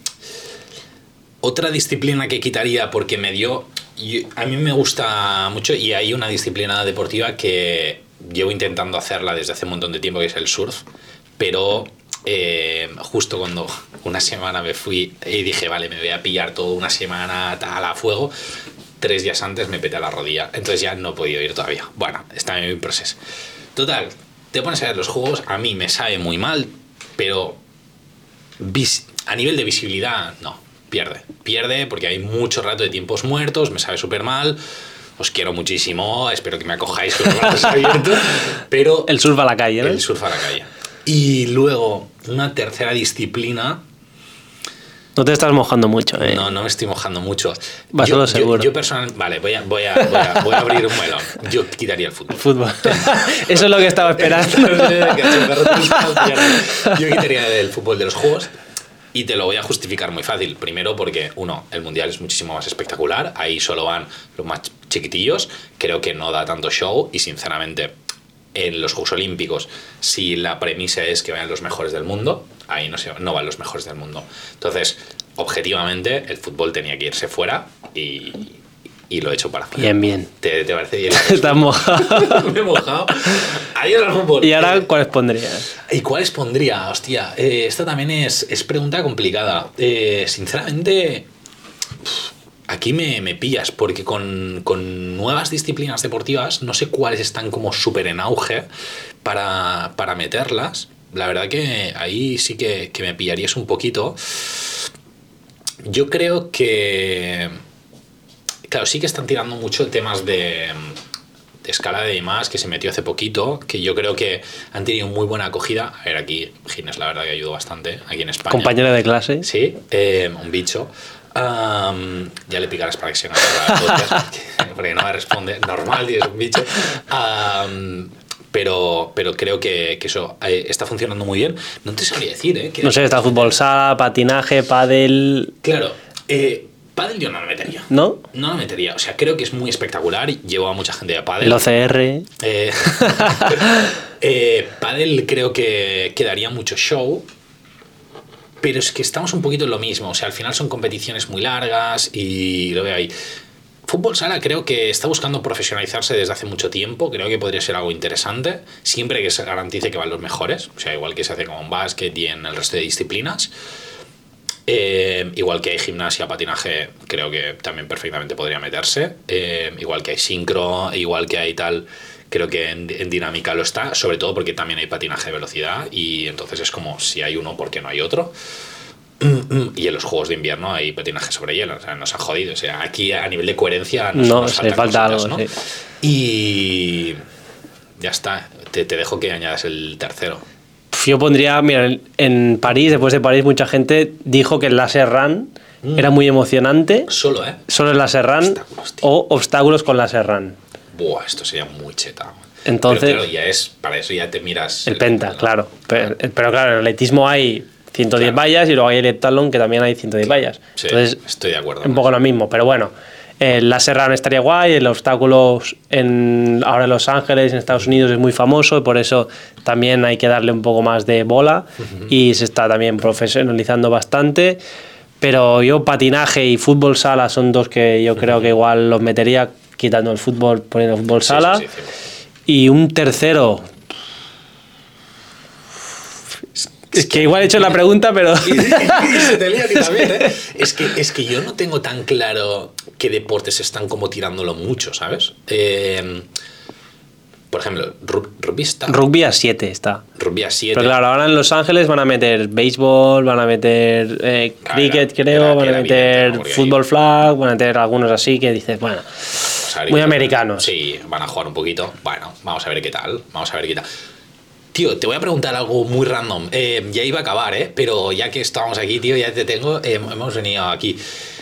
otra disciplina que quitaría porque me dio... Yo, a mí me gusta mucho y hay una disciplina deportiva que llevo intentando hacerla desde hace un montón de tiempo, que es el surf. Pero... Eh, justo cuando una semana me fui y dije, vale, me voy a pillar toda una semana tal a fuego, tres días antes me peté la rodilla, entonces ya no he podido ir todavía. Bueno, está en mi proceso. Total, te pones a ver los juegos, a mí me sabe muy mal, pero vis- a nivel de visibilidad, no, pierde. Pierde porque hay mucho rato de tiempos muertos, me sabe súper mal. Os quiero muchísimo, espero que me acojáis con los brazos abiertos, pero... El surf a la calle, ¿no? El surf a la calle. Y luego, una tercera disciplina... No te estás mojando mucho, ¿eh? No, no me estoy mojando mucho. Vas yo, a lo seguro. Yo, yo personalmente... Vale, voy a, voy, a, voy, a, voy a abrir un melón. Yo quitaría el fútbol. Fútbol. Eso es lo que estaba esperando. Yo quitaría el fútbol de los juegos y te lo voy a justificar muy fácil. Primero porque, uno, el Mundial es muchísimo más espectacular. Ahí solo van los más chiquitillos. Creo que no da tanto show y, sinceramente... En los Juegos Olímpicos, si la premisa es que vayan los mejores del mundo, ahí no, se, no van los mejores del mundo. Entonces, objetivamente, el fútbol tenía que irse fuera y, y lo he hecho para afuera. Bien, bien. ¿Te, te parece bien? Estás mojado. Me he mojado. Adiós al fútbol. ¿Y ahora cuáles pondrías? ¿Y cuáles pondría? Hostia, eh, esta también es, es pregunta complicada. Eh, sinceramente, aquí me, me pillas, porque con, con nuevas disciplinas deportivas no sé cuáles están como súper en auge para, para meterlas. La verdad que ahí sí que, que me pillarías un poquito. Yo creo que... Claro, sí que están tirando mucho temas de... de escalada y demás, que se metió hace poquito, que yo creo que han tenido muy buena acogida. A ver, aquí Gines la verdad que ayudó bastante, aquí en España. ¿Compañera de clase? Sí, eh, un bicho. Um, ya le picarás para que se haga podcast, porque, porque no me responde. Normal, tío, es un bicho. Um, pero, pero creo que, que eso eh, está funcionando muy bien. No te sabría decir, ¿eh? Que no sé, está fútbol sala, patinaje, pádel... Claro, eh... Pádel yo no lo metería. ¿No? No lo metería. O sea, creo que es muy espectacular. Llevo a mucha gente a pádel. El O C R. Eh, eh, pádel creo que quedaría mucho show. Pero es que estamos un poquito en lo mismo. O sea, al final son competiciones muy largas y lo veo ahí. Fútbol sala creo que está buscando profesionalizarse desde hace mucho tiempo. Creo que podría ser algo interesante. Siempre que se garantice que van los mejores. O sea, igual que se hace con básquet y en el resto de disciplinas. Eh, igual que hay gimnasia, patinaje, creo que también perfectamente podría meterse. Eh, igual que hay sincro, igual que hay tal, creo que en, en dinámica lo está, sobre todo porque también hay patinaje de velocidad y entonces es como si hay uno, ¿por qué no hay otro? Y en los juegos de invierno hay patinaje sobre hielo, o sea, nos ha jodido. O sea, aquí a nivel de coherencia nos, no, nos se falta cositas, algo, ¿no? Sí. Y ya está, te, te dejo que añadas el tercero. Yo pondría, mira, en París, después de París, mucha gente dijo que el laser run mm. era muy emocionante. Solo, ¿eh? Solo el laser run obstáculos, o obstáculos con laser run. Buah, esto sería muy cheta. Entonces, pero claro, ya es, para eso ya te miras... El, el penta, ¿no? Claro. Pero, pero claro, en el atletismo hay ciento diez claro. vallas y luego hay el heptatlón que también hay ciento diez vallas. Sí, entonces, estoy de acuerdo. Un poco lo mismo, pero bueno. El laser run estaría guay, el obstáculo en, ahora en Los Ángeles, en Estados Unidos, es muy famoso, por eso también hay que darle un poco más de bola uh-huh. y se está también profesionalizando bastante. Pero yo patinaje y fútbol sala son dos que yo uh-huh. creo que igual los metería, quitando el fútbol, poniendo el fútbol sala. Sí, sí, sí, y un tercero... Es que igual he hecho la pregunta, pero... y, y, y se te lía a ti también, ¿eh? Es que, es que yo no tengo tan claro qué deportes están como tirándolo mucho, ¿sabes? Eh, por ejemplo, rugby está... Rugby a siete está. Rugby a siete. Pero claro, ahora en Los Ángeles van a meter béisbol, van a meter eh, cricket, era, creo, era, van a meter evidente, fútbol ahí. Flag, van a meter algunos así que dices, bueno, o sea, muy americanos. Sí, van a jugar un poquito. Bueno, vamos a ver qué tal, vamos a ver qué tal. Tío, te voy a preguntar algo muy random. Eh, ya iba a acabar, ¿eh? Pero ya que estábamos aquí, tío, ya te tengo. Eh, hemos venido aquí.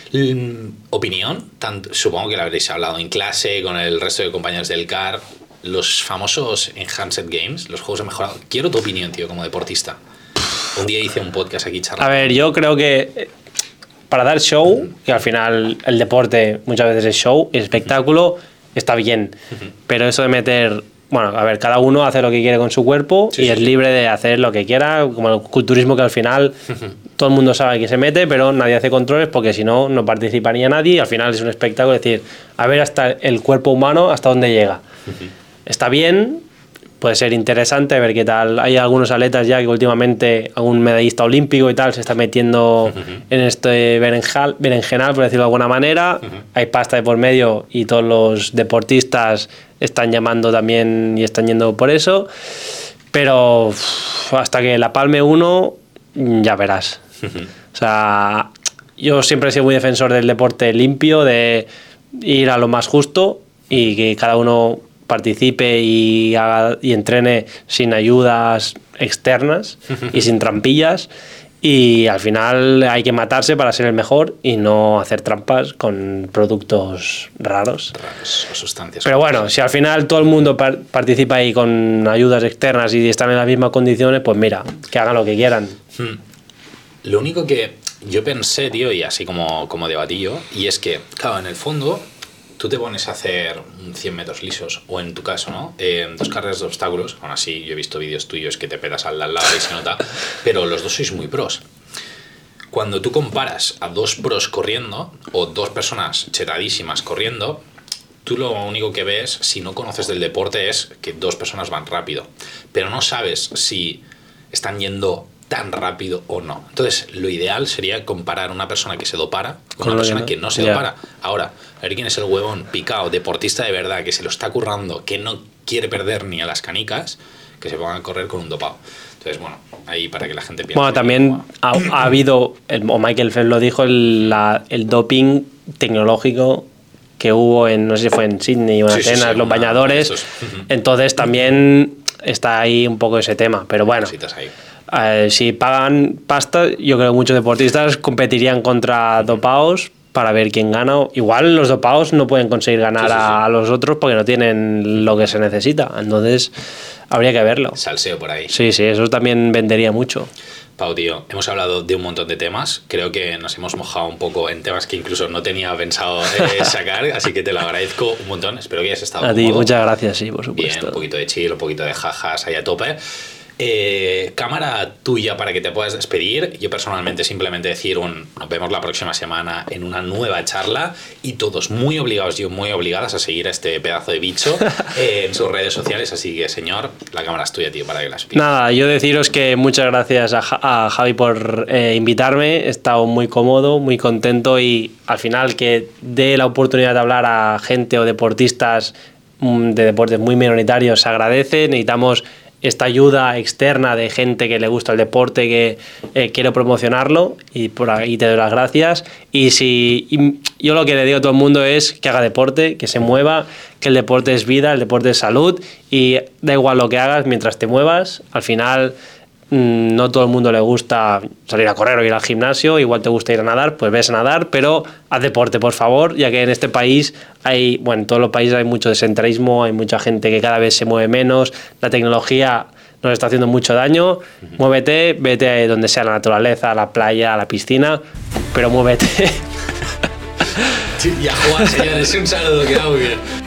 ¿Opinión? Tanto, supongo que la habréis hablado en clase con el resto de compañeros del C A R. Los famosos Enhanced Games, los juegos de mejorado. Quiero tu opinión, tío, como deportista. Un día hice un podcast aquí charlando. A ver, yo creo que para dar show, que al final el deporte muchas veces es show, es espectáculo, está bien. Pero eso de meter... Bueno, a ver, cada uno hace lo que quiere con su cuerpo sí, y sí, es libre de hacer lo que quiera, como el culturismo que al final todo el mundo sabe que se mete, pero nadie hace controles porque si no, no participaría nadie y al final es un espectáculo, es decir, a ver hasta el cuerpo humano hasta dónde llega. Está bien, puede ser interesante ver qué tal. Hay algunos atletas ya que últimamente, algún medallista olímpico y tal, se está metiendo en este berenjal, berenjenal, por decirlo de alguna manera. Hay pasta de por medio y todos los deportistas están llamando también y están yendo por eso, pero uff, hasta que la palme uno ya verás. Uh-huh. O sea, yo siempre he sido muy defensor del deporte limpio, de ir a lo más justo y que cada uno participe y haga y entrene sin ayudas externas uh-huh. y sin trampillas. Y al final hay que matarse para ser el mejor y no hacer trampas con productos raros. Raros o sustancias. Pero bueno, si al final todo el mundo par- participa ahí con ayudas externas y están en las mismas condiciones, pues mira, que hagan lo que quieran. Hmm. Lo único que yo pensé, tío, y así como, como debatí yo, y es que, claro, en el fondo, tú te pones a hacer cien metros lisos, o en tu caso, ¿no? Eh, dos carreras de obstáculos, aún así yo he visto vídeos tuyos que te pedas al de al lado y se nota, pero los dos sois muy pros. Cuando tú comparas a dos pros corriendo, o dos personas chetadísimas corriendo, tú lo único que ves, si no conoces del deporte, es que dos personas van rápido, pero no sabes si están yendo tan rápido o no. Entonces, lo ideal sería comparar una persona que se dopara con una persona que no se dopara. Ahora, a ver quién es el huevón picado, deportista de verdad, que se lo está currando, que no quiere perder ni a las canicas, que se pongan a correr con un dopado. Entonces, bueno, ahí para que la gente piense. Bueno, también ha, ha habido, el, o Michael Phelps lo dijo, el, la, el doping tecnológico que hubo en, no sé si fue en Sydney o en sí, Atenas, sí, sí, los una, bañadores. Esos. Entonces también está ahí un poco ese tema. Pero bueno, eh, si pagan pasta, yo creo que muchos deportistas competirían contra dopados para ver quién gana. Igual los dopados no pueden conseguir ganar sí, sí, sí. a los otros porque no tienen lo que se necesita. Entonces habría que verlo. Salseo por ahí. Sí, sí, eso también vendería mucho. Pau, tío, hemos hablado de un montón de temas. Creo que nos hemos mojado un poco en temas que incluso no tenía pensado eh, sacar, así que te lo agradezco un montón. Espero que hayas estado a cómodo. ti, muchas gracias, sí, por supuesto. Bien, un poquito de chill, un poquito de jajas ahí a tope. Eh, cámara tuya para que te puedas despedir. Yo personalmente simplemente decir un nos vemos la próxima semana en una nueva charla y todos muy obligados y muy obligadas a seguir a este pedazo de bicho eh, en sus redes sociales. Así que, señor, la cámara es tuya, tío, para que la expliques. Nada, yo deciros que muchas gracias a, a Javi por eh, invitarme. He estado muy cómodo, muy contento y al final que dé la oportunidad de hablar a gente o deportistas de deportes muy minoritarios se agradece. Necesitamos esta ayuda externa de gente que le gusta el deporte, que eh, quiero promocionarlo y por ahí te doy las gracias. Y si y yo lo que le digo a todo el mundo es que haga deporte, que se mueva, que el deporte es vida, el deporte es salud y da igual lo que hagas mientras te muevas. Al final mmm, no todo el mundo le gusta salir a correr o ir al gimnasio, igual te gusta ir a nadar, pues ves a nadar, pero haz deporte, por favor, ya que en este país hay, bueno, en todos los países hay mucho sedentarismo, hay mucha gente que cada vez se mueve menos, la tecnología nos está haciendo mucho daño. Uh-huh. Muévete, vete donde sea la naturaleza, a la playa, a la piscina, pero muévete. Sí, ya Juan, señores, un saludo, que va muy bien.